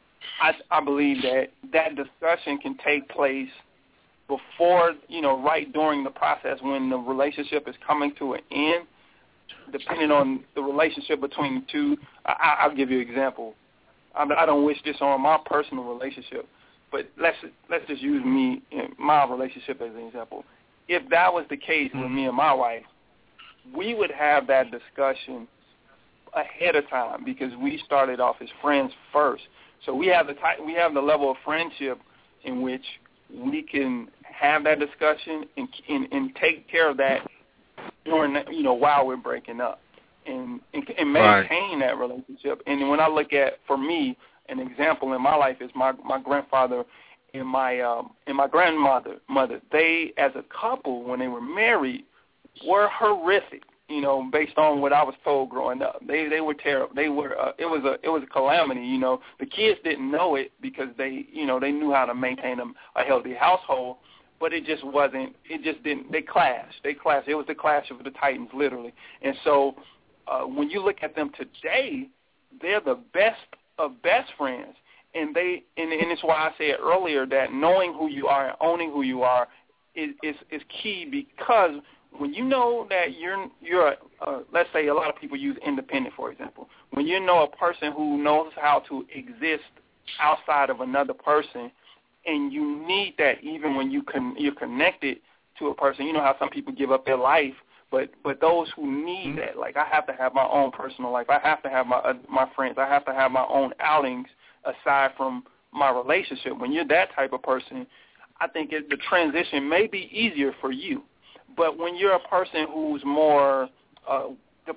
I believe that discussion can take place before, right during the process when the relationship is coming to an end, depending on the relationship between the two. I'll give you an example. I don't wish this on my personal relationship, but let's just use me and my relationship as an example. If that was the case with me and my wife, we would have that discussion ahead of time because we started off as friends first. So we have the level of friendship in which we can have that discussion and take care of that during while we're breaking up and maintain that relationship. And when I look at, for me, an example in my life is my grandfather and my grandmother. They, as a couple, when they were married, were horrific. Based on what I was told growing up, they were terrible. They were it was a calamity. The kids didn't know it because they knew how to maintain a healthy household, but it just wasn't. It just didn't. They clashed. It was the clash of the Titans, literally. And so when you look at them today, they're the best of best friends. And it's why I said earlier that knowing who you are and owning who you are is key, because when you know that you're let's say a lot of people use independent, for example. When you know a person who knows how to exist outside of another person, and you need that even when you're connected to a person. You know how some people give up their life, but those who need that, like I have to have my own personal life. I have to have my friends. I have to have my own outings aside from my relationship. When you're that type of person, I think the transition may be easier for you. But when you're a person who's more I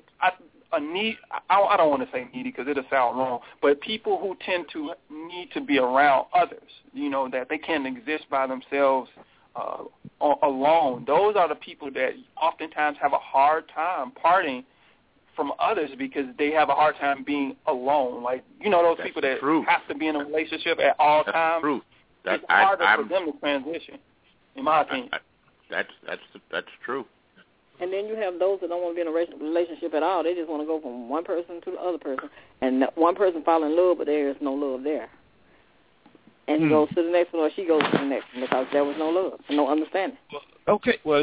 don't want to say needy because it'll sound wrong, but people who tend to need to be around others, that they can't exist by themselves alone. Those are the people that oftentimes have a hard time parting from others because they have a hard time being alone. Like, those people that have to be in a relationship at all times. True. It's harder for them to transition, in my opinion. That's true. And then you have those that don't want to be in a relationship at all. They just want to go from one person to the other person. And one person fall in love, but there is no love there. And he goes to the next one, or she goes to the next one, because there was no love, no understanding. Okay. Well,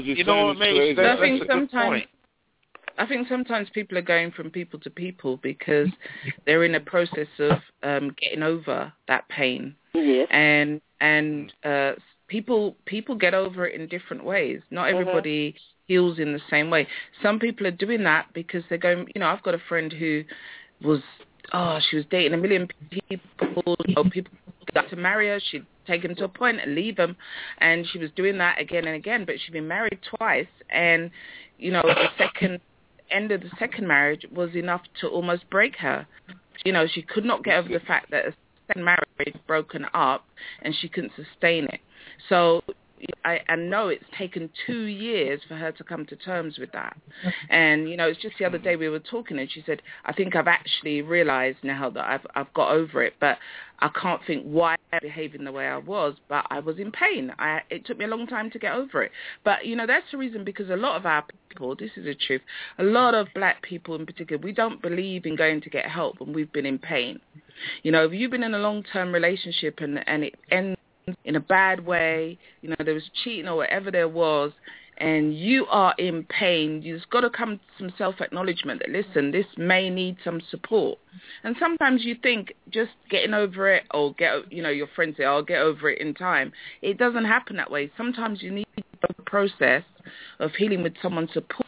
I think sometimes people are going from people to people because they're in a process of getting over that pain. Yes. And people get over it in different ways. Not everybody heals in the same way. Some people are doing that because they're going, I've got a friend who was, she was dating a million people. People got to marry her. She'd take him to a point and leave him. And she was doing that again and again. But she'd been married twice. And, the end of the second marriage was enough to almost break her. She could not get over the fact that a second marriage had broken up and she couldn't sustain it. So, I know it's taken 2 years for her to come to terms with that. And, it's just the other day we were talking and she said, I think I've actually realized now that I've got over it, but I can't think why I was behaving the way I was, but I was in pain. It took me a long time to get over it. But, that's the reason, because a lot of our people, this is the truth, a lot of black people in particular, we don't believe in going to get help when we've been in pain. If you've been in a long-term relationship and it ends in a bad way, there was cheating or whatever there was, and you are in pain, you've got to come to some self-acknowledgement that, listen, this may need some support. And sometimes you think just getting over it, or your friends say, I'll get over it in time. It doesn't happen that way. Sometimes you need a process of healing with someone's support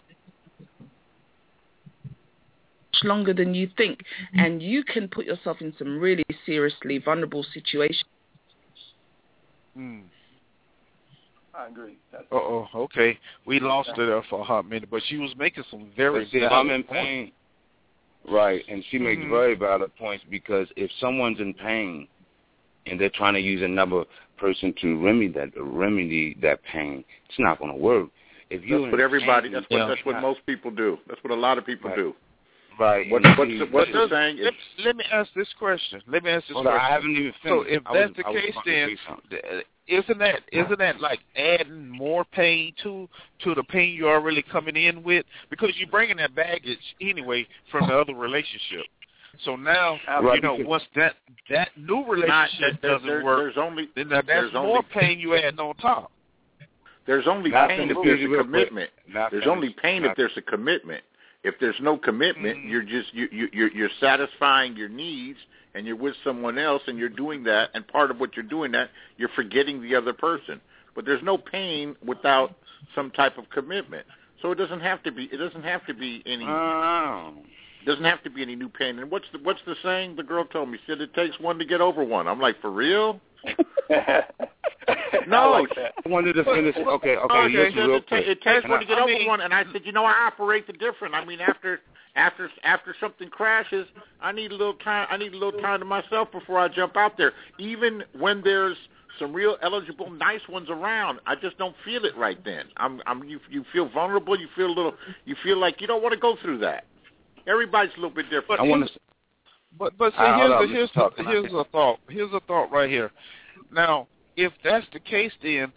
longer than you think, and you can put yourself in some really seriously vulnerable situations. I agree. Okay. We lost her for a hot minute, but she was making some very valid I'm in pain. Right, and she makes very valid points, because if someone's in pain and they're trying to use another person to remedy that pain, it's not going to work. That's what most people do. That's what a lot of people do. Right. What's the saying? Let me ask this question. I haven't even finished. So if that's the case, then isn't that like adding more pain to the pain you're already coming in with? Because you're bringing that baggage anyway from the other relationship. So now, once that new relationship doesn't work, then that's more pain you add on top. There's only pain if there's a commitment. There's only pain if there's a commitment. If there's no commitment, you're satisfying your needs, and you're with someone else, and you're doing that, and part of what you're doing that, you're forgetting the other person. But there's no pain without some type of commitment. So it doesn't have to be any. Doesn't have to be any new pain. And what's the saying? The girl told me, she said it takes one to get over one. I'm like, for real? No, I wanted to finish. Okay. It takes one to get over one, and I said, I operate the different. I mean, after something crashes, I need a little time. I need a little time to myself before I jump out there. Even when there's some real eligible, nice ones around, I just don't feel it right then. You feel vulnerable. You feel like you don't want to go through that. Everybody's a little bit different. But see, here's a thought. Here's a thought right here. Now, if that's the case, then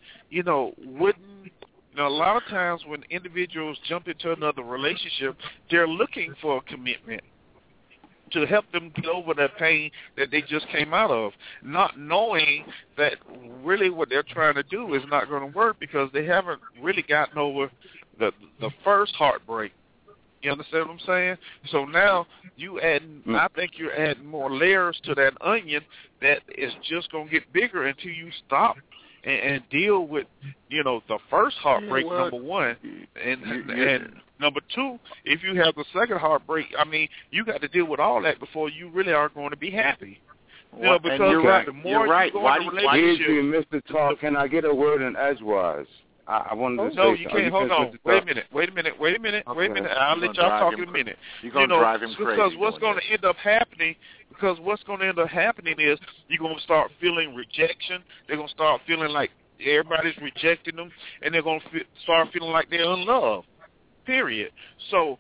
a lot of times when individuals jump into another relationship, they're looking for a commitment to help them get over that pain that they just came out of, not knowing that really what they're trying to do is not going to work because they haven't really gotten over the first heartbreak. You understand what I'm saying? So now I think you're adding more layers to that onion that is just going to get bigger until you stop and deal with, the first heartbreak, number one. And number two, if you have the second heartbreak, you got to deal with all that before you really are going to be happy. Because the more you go in a relationship... Mr. Talk, can I get a word in edgewise? I wanted to say no, you can't. Hold on. Wait a minute. I'll let y'all talk in a minute. You're going to drive him crazy. Because what's going to end up happening is you're going to start feeling rejection. They're going to start feeling like everybody's rejecting them, and they're going to start feeling like they're unloved, period. So,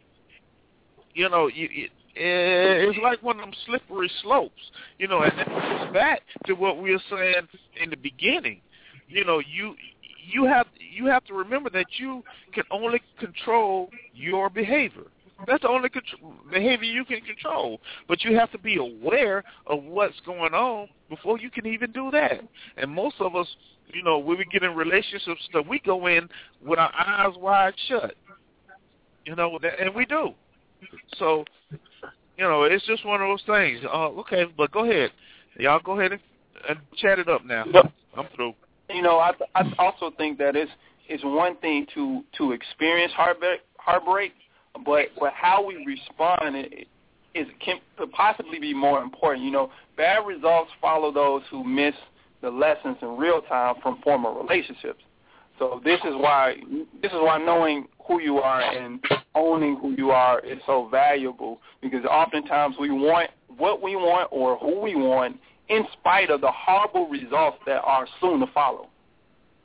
it's like one of them slippery slopes, and that goes back to what we were saying in the beginning. You have to remember that you can only control your behavior. That's the only behavior you can control. But you have to be aware of what's going on before you can even do that. And most of us, when we get in relationships, we go in with our eyes wide shut. And we do. So, it's just one of those things. Okay, but go ahead. Y'all go ahead and chat it up now. I'm through. I also think that it's one thing to experience heartbreak, but how we respond can possibly be more important. Bad results follow those who miss the lessons in real time from former relationships. So this is why knowing who you are and owning who you are is so valuable, because oftentimes we want what we want or who we want in spite of the horrible results that are soon to follow.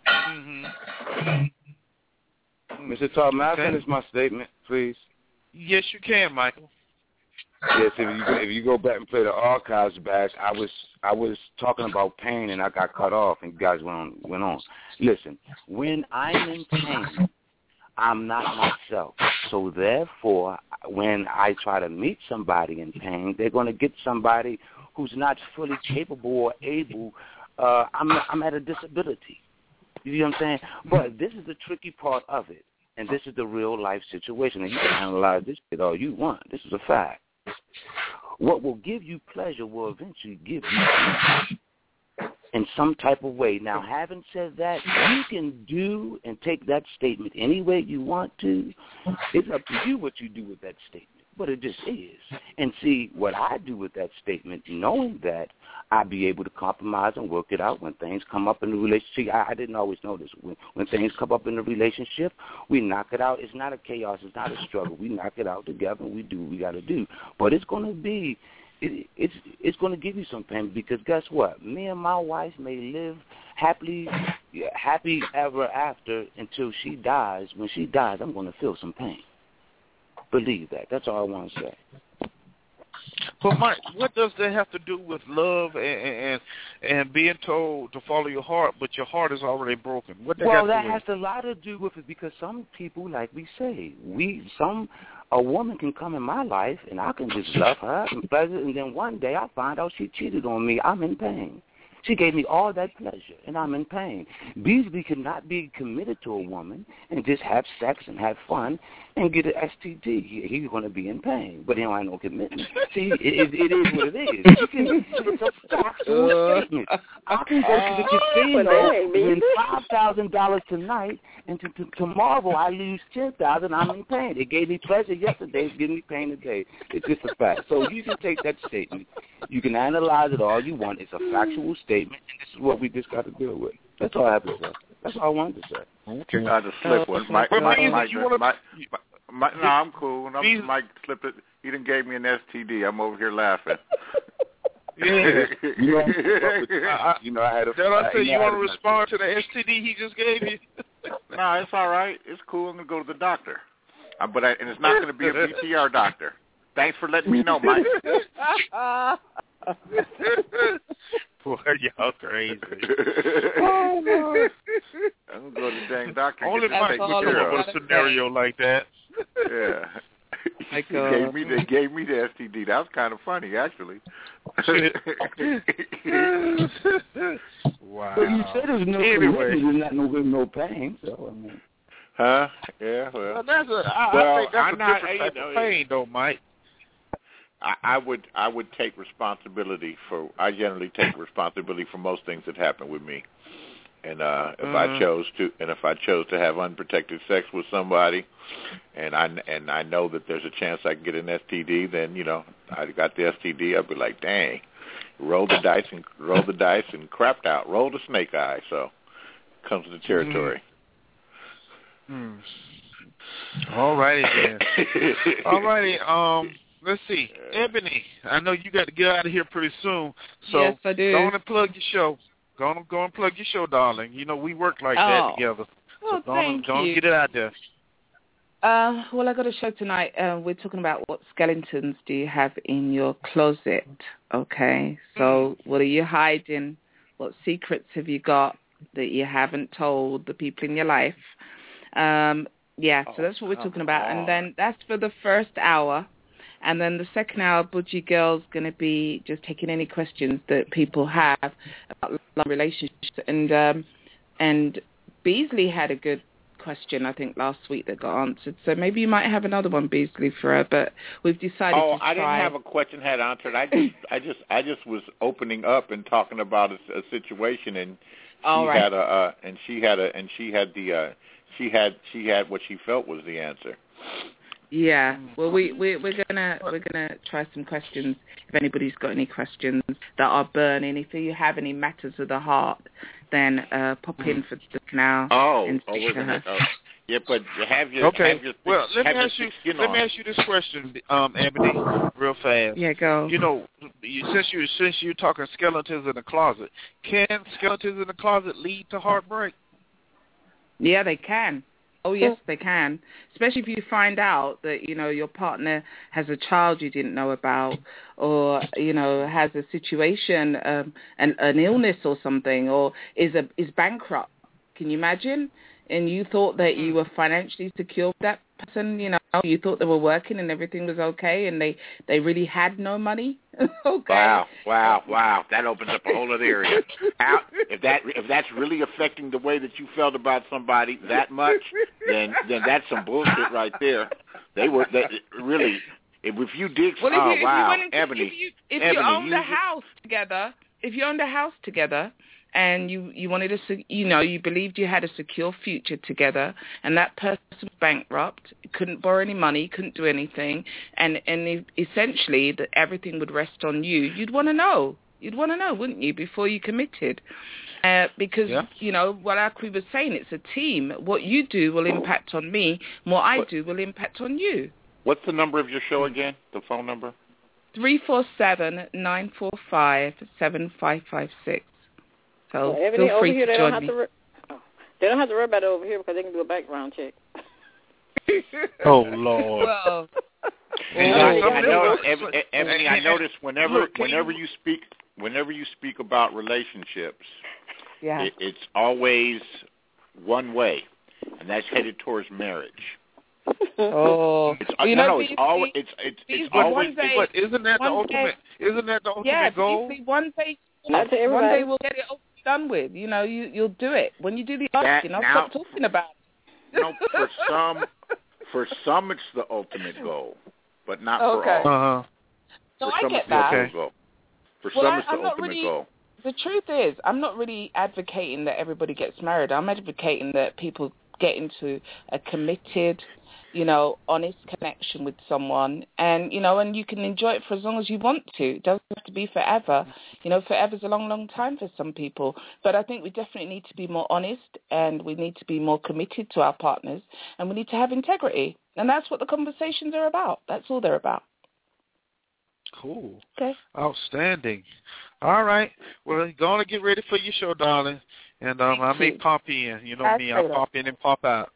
Mr. Todd, may I finish my statement, please? Yes, you can, Michael. Yes, if you go back and play the archives back, I was talking about pain and I got cut off and you guys went on. Listen, when I'm in pain, I'm not myself. So therefore, when I try to meet somebody in pain, they're going to get somebody who's not fully capable or able. I'm at a disability. You know what I'm saying? But this is the tricky part of it, and this is the real life situation. And you can analyze this shit all you want. This is a fact. What will give you pleasure will eventually give you pain in some type of way. Now, having said that, you can do and take that statement any way you want to. It's up to you what you do with that statement, but it just is. And see, what I do with that statement, knowing that I'll be able to compromise and work it out when things come up in the relationship. I didn't always know this. When things come up in the relationship, we knock it out. It's not a chaos. It's not a struggle. We knock it out together, and we do what we got to do. But it's going to be it's going to give you some pain because guess what? Me and my wife may live happy ever after until she dies. When she dies, I'm going to feel some pain. Believe that. That's all I want to say. But Mike, what does that have to do with love and being told to follow your heart, but your heart is already broken? That has a lot to do with it because some people, like we say, a woman can come in my life and I can just love her and pleasure, and then one day I find out she cheated on me. I'm in pain. She gave me all that pleasure, and I'm in pain. Beasley cannot be committed to a woman and just have sex and have fun and get an STD. He's going to be in pain, but he don't have no commitment. See, it is what it is. It's a factual statement. I can go to the casino and win $5,000 tonight, and tomorrow I lose $10,000. I'm in pain. It gave me pleasure yesterday. It's giving me pain today. It's just a fact. So you can take that statement. You can analyze it all you want. It's a factual statement, and this is what we just got to deal with. That's all I have to say. That's all I wanted to say. Okay. I just slipped one. Mike, no, I'm cool. Mike slipped it. He done gave me an STD. I'm over here laughing. Yeah. I had a. Did I say you want to respond to the STD he just gave you? No, it's all right. It's cool. I'm gonna go to the doctor, and it's not going to be a BTR doctor. Thanks for letting me know, Mike. Boy, y'all crazy. Oh, no. I'm going to go to the dang doctor. Only Mike would come up with a scenario like that. Yeah. They gave me the STD. That was kind of funny, actually. Wow. Well, you said there's no pain, so I mean. Huh? Yeah, well. I think that's a different type of pain, though, Mike. I would take responsibility for. I generally take responsibility for most things that happen with me, and if I chose to have unprotected sex with somebody, and I know that there's a chance I can get an STD, then I got the STD. I'd be like, dang, roll the dice and crapped out, roll the snake eye. So comes to the territory. All righty then. All righty. Let's see. Ebony, I know you got to get out of here pretty soon. So yes, I do. Go on and plug your show. Go on and plug your show, darling. We work like that together. Oh, so don't get it out there. Well, I got a show tonight. We're talking about what skeletons do you have in your closet, okay? So what are you hiding? What secrets have you got that you haven't told the people in your life? So that's what we're talking about. And then that's for the first hour. And then the second hour, Budgie Girl's going to be just taking any questions that people have about love relationships. And Beasley had a good question, I think, last week that got answered. So maybe you might have another one, Beasley, for her. But we've decided to try. I didn't have a question had answered. I just was opening up and talking about a situation, and she had what she felt was the answer. Yeah, well, we're gonna try some questions. If anybody's got any questions that are burning, if you have any matters of the heart, then pop in for the canal. Yeah, but have your well, let me ask you this question, Ebony, real fast. Yeah, go. Since you're talking skeletons in the closet, can skeletons in the closet lead to heartbreak? Yeah, they can. Oh, yes, they can. Especially if you find out that, your partner has a child you didn't know about, or, has a situation, an illness or something, or is bankrupt. Can you imagine? And you thought that you were financially secure with that person, you thought they were working and everything was okay, and they really had no money. Okay. Wow. That opens up a whole other area. If that's really affecting the way that you felt about somebody that much, then that's some bullshit right there. Really. If you dig, Ebony. If you owned a house together, and you wanted to, you believed you had a secure future together, and that person was bankrupt, couldn't borrow any money, couldn't do anything, and essentially that everything would rest on you, you'd want to know, wouldn't you, before you committed? Because, what Akwi was saying, it's a team. What you do will impact on me, and what I do will impact on you. What's the number of your show again, the phone number? 347-945-7556. So Ebony, feel free over here, to they join don't me. They don't have to worry about it over here because they can do a background check. Oh, Lord. Well, Ebony, I noticed whenever you speak about relationships, it's always one way, and that's headed towards marriage. Oh, it's always. But isn't that the ultimate? Isn't that the ultimate goal? One day we'll get it done with. You'll do it. When you do the asking, I'll stop talking about it. For some it's the ultimate goal, but not for all. Uh-huh. So I get that. For some it's the ultimate goal. The truth is, I'm not really advocating that everybody gets married. I'm advocating that people get into a committed, honest connection with someone, and and you can enjoy it for as long as you want to. It doesn't have to be forever. Forever's a long, long time for some people. But I think we definitely need to be more honest, and we need to be more committed to our partners, and we need to have integrity. And that's what the conversations are about. That's all they're about. Cool. Okay. Outstanding. All right. Well, going to get ready for your show, darling. And I may pop in. You know me, I pop in and pop out.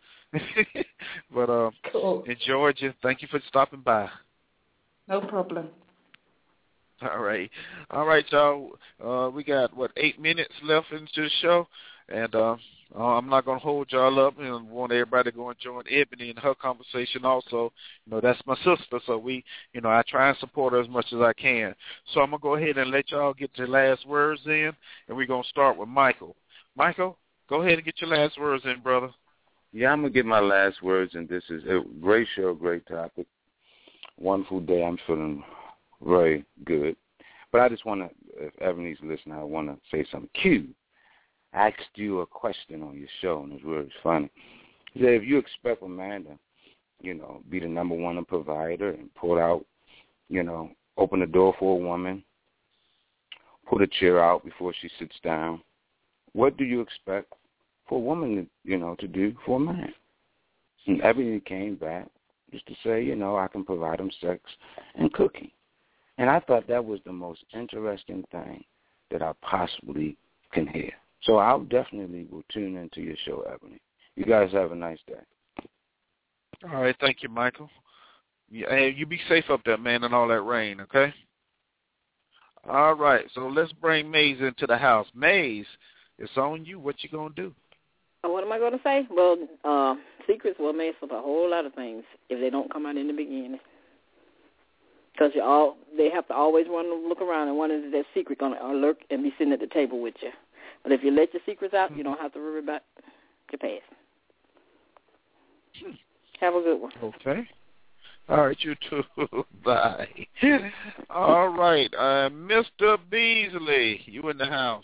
But cool. Enjoy you. Thank you for stopping by. No problem. All right, y'all. We got 8 minutes left into the show, and I'm not gonna hold y'all up, and want everybody to go and join Ebony in her conversation. Also, that's my sister, so we, I try and support her as much as I can. So I'm gonna go ahead and let y'all get your last words in, and we're gonna start with Michael. Michael, go ahead and get your last words in, brother. Yeah, I'm going to get my last words, and this is a great show, great topic. Wonderful day. I'm feeling very good. But I just want to, if Ebony's listening, I want to say something. Q asked you a question on your show, and it's really funny. He said, if you expect a man to, be the number one provider and pull out, open the door for a woman, put a chair out before she sits down, what do you expect for a woman, to do for a man? And Ebony came back just to say, I can provide him sex and cooking. And I thought that was the most interesting thing that I possibly can hear. So I definitely will tune into your show, Ebony. You guys have a nice day. All right. Thank you, Michael. Hey, you be safe up there, man, in all that rain, okay? All right. So let's bring Maze into the house. Maze, it's on you. What you going to do? What am I going to say? Well, secrets will mess up a whole lot of things if they don't come out in the beginning. Because they have to always want to look around and wonder if their secret going to lurk and be sitting at the table with you. But if you let your secrets out, you don't have to worry about your past. Have a good one. Okay. All right, you too. Bye. All right, Mr. Beasley, you in the house.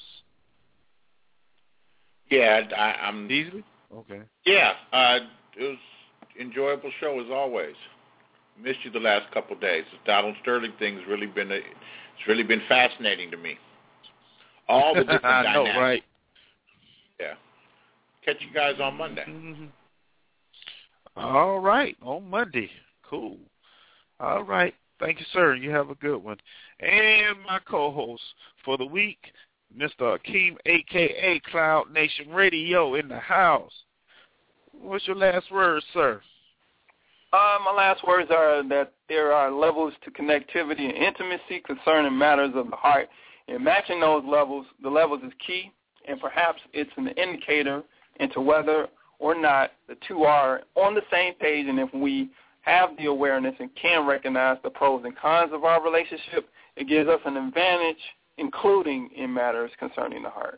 Yeah, I'm Beasley. Okay. Yeah, it was an enjoyable show as always. Missed you the last couple of days. The Donald Sterling thing's really been fascinating to me. All the different dynamics. I know, right? Yeah. Catch you guys on Monday. Mm-hmm. All right, on Monday. Cool. All right. Thank you, sir. You have a good one. And my co-host for the week, Mr. Akeem, a.k.a. Cloud Nation Radio, in the house. What's your last words, sir? My last words are that there are levels to connectivity and intimacy concerning matters of the heart. And matching those levels, the levels is key, and perhaps it's an indicator into whether or not the two are on the same page. And if we have the awareness and can recognize the pros and cons of our relationship, it gives us an advantage, including in matters concerning the heart.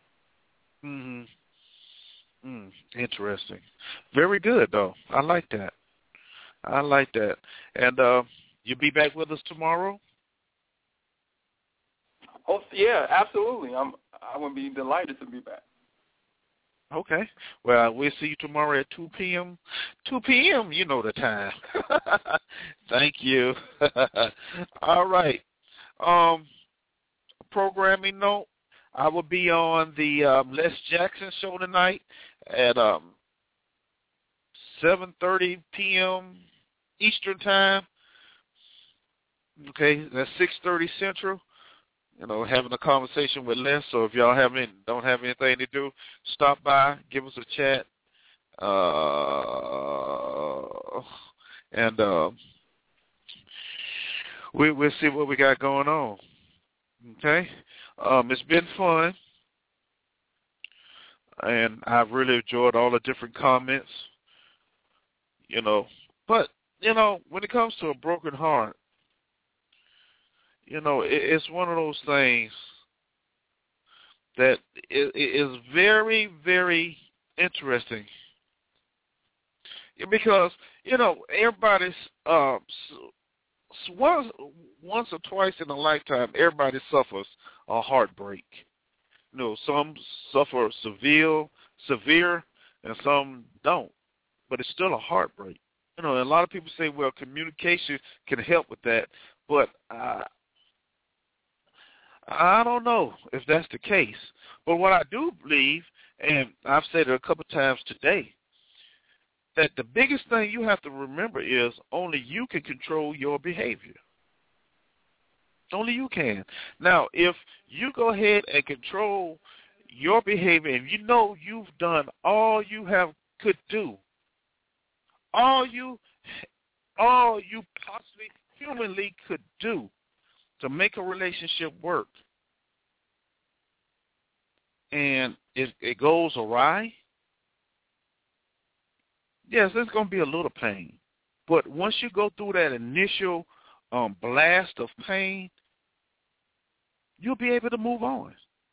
Interesting. Very good, though. I like that. And you'll be back with us tomorrow? Oh, yeah, absolutely. I would be delighted to be back. Okay. Well, we'll see you tomorrow at 2 p.m. 2 p.m., you know the time. Thank you. All right. Programming note, I will be on the Les Jackson show tonight at 7:30 p.m. Eastern Time. Okay, that's 6:30 Central. You know, having a conversation with Les. So if y'all don't have anything to do, stop by, give us a chat, and we'll see what we got going on. Okay, it's been fun, and I've really enjoyed all the different comments. You know, but you know, when it comes to a broken heart, you know, it's one of those things that is very, very interesting. Because, you know, everybody's, once or twice in a lifetime, everybody suffers a heartbreak. You know, some suffer severe, and some don't. But it's still a heartbreak. You know, and a lot of people say, well, communication can help with that. But I don't know if that's the case. But what I do believe, and I've said it a couple times today, that the biggest thing you have to remember is only you can control your behavior. Only you can. Now, if you go ahead and control your behavior and you know you've done all you could do, all you possibly humanly could do to make a relationship work, and it goes awry, yes, there's going to be a little pain. But once you go through that initial blast of pain, you'll be able to move on.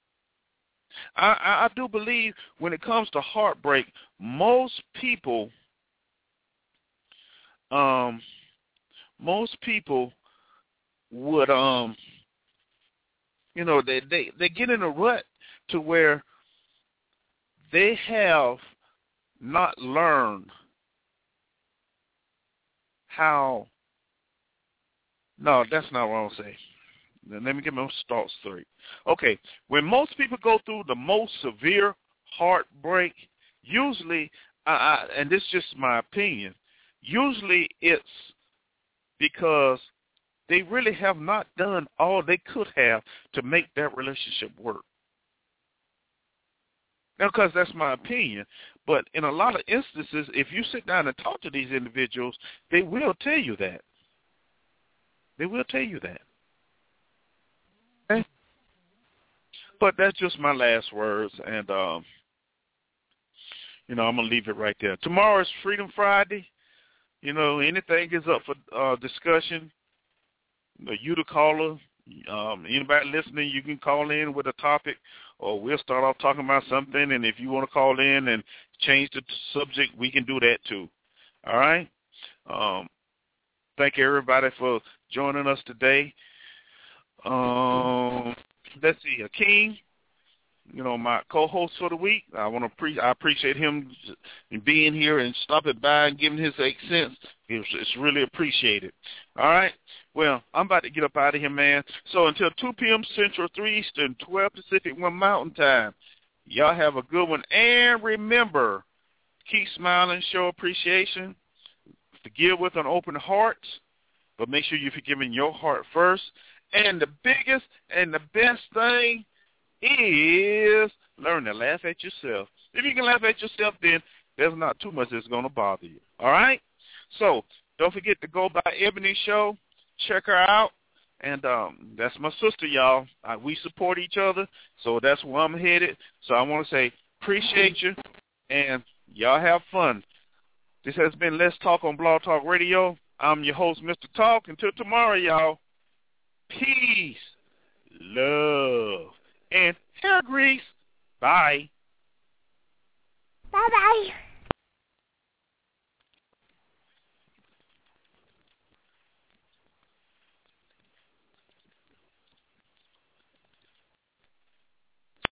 I do believe when it comes to heartbreak, most people would, you know, they get in a rut to where they have not learned how. No, that's not what I want to say. Let me get my thoughts straight. Okay, when most people go through the most severe heartbreak, usually, and this is just my opinion, usually it's because they really have not done all they could have to make that relationship work. Now, because that's my opinion, but in a lot of instances, if you sit down and talk to these individuals, they will tell you that. They will tell you that. Okay? But that's just my last words, and, you know, I'm going to leave it right there. Tomorrow is Freedom Friday. You know, anything is up for discussion. You the caller, anybody listening, you can call in with a topic, or we'll start off talking about something, and if you want to call in and change the subject, we can do that too. All right? Thank you, everybody, for joining us today. Let's see, Akeem, you know, my co-host for the week. I appreciate him being here and stopping by and giving his 8 cents. It's really appreciated. All right. Well, I'm about to get up out of here, man. So until 2 p.m. Central, 3 Eastern, 12 Pacific, 1 Mountain Time, y'all have a good one. And remember, keep smiling, show appreciation, forgive with an open heart, but make sure you're forgiving your heart first. And the biggest and the best thing is learn to laugh at yourself. If you can laugh at yourself, then there's not too much that's going to bother you. All right? So don't forget to go by Ebony Show. Check her out. And that's my sister, y'all. We support each other, so that's where I'm headed. So I want to say appreciate you, and y'all have fun. This has been Let's Talk on Blog Talk Radio. I'm your host, Mr. Talk. Until tomorrow, y'all, peace, love, and hair grease. Bye. Bye-bye.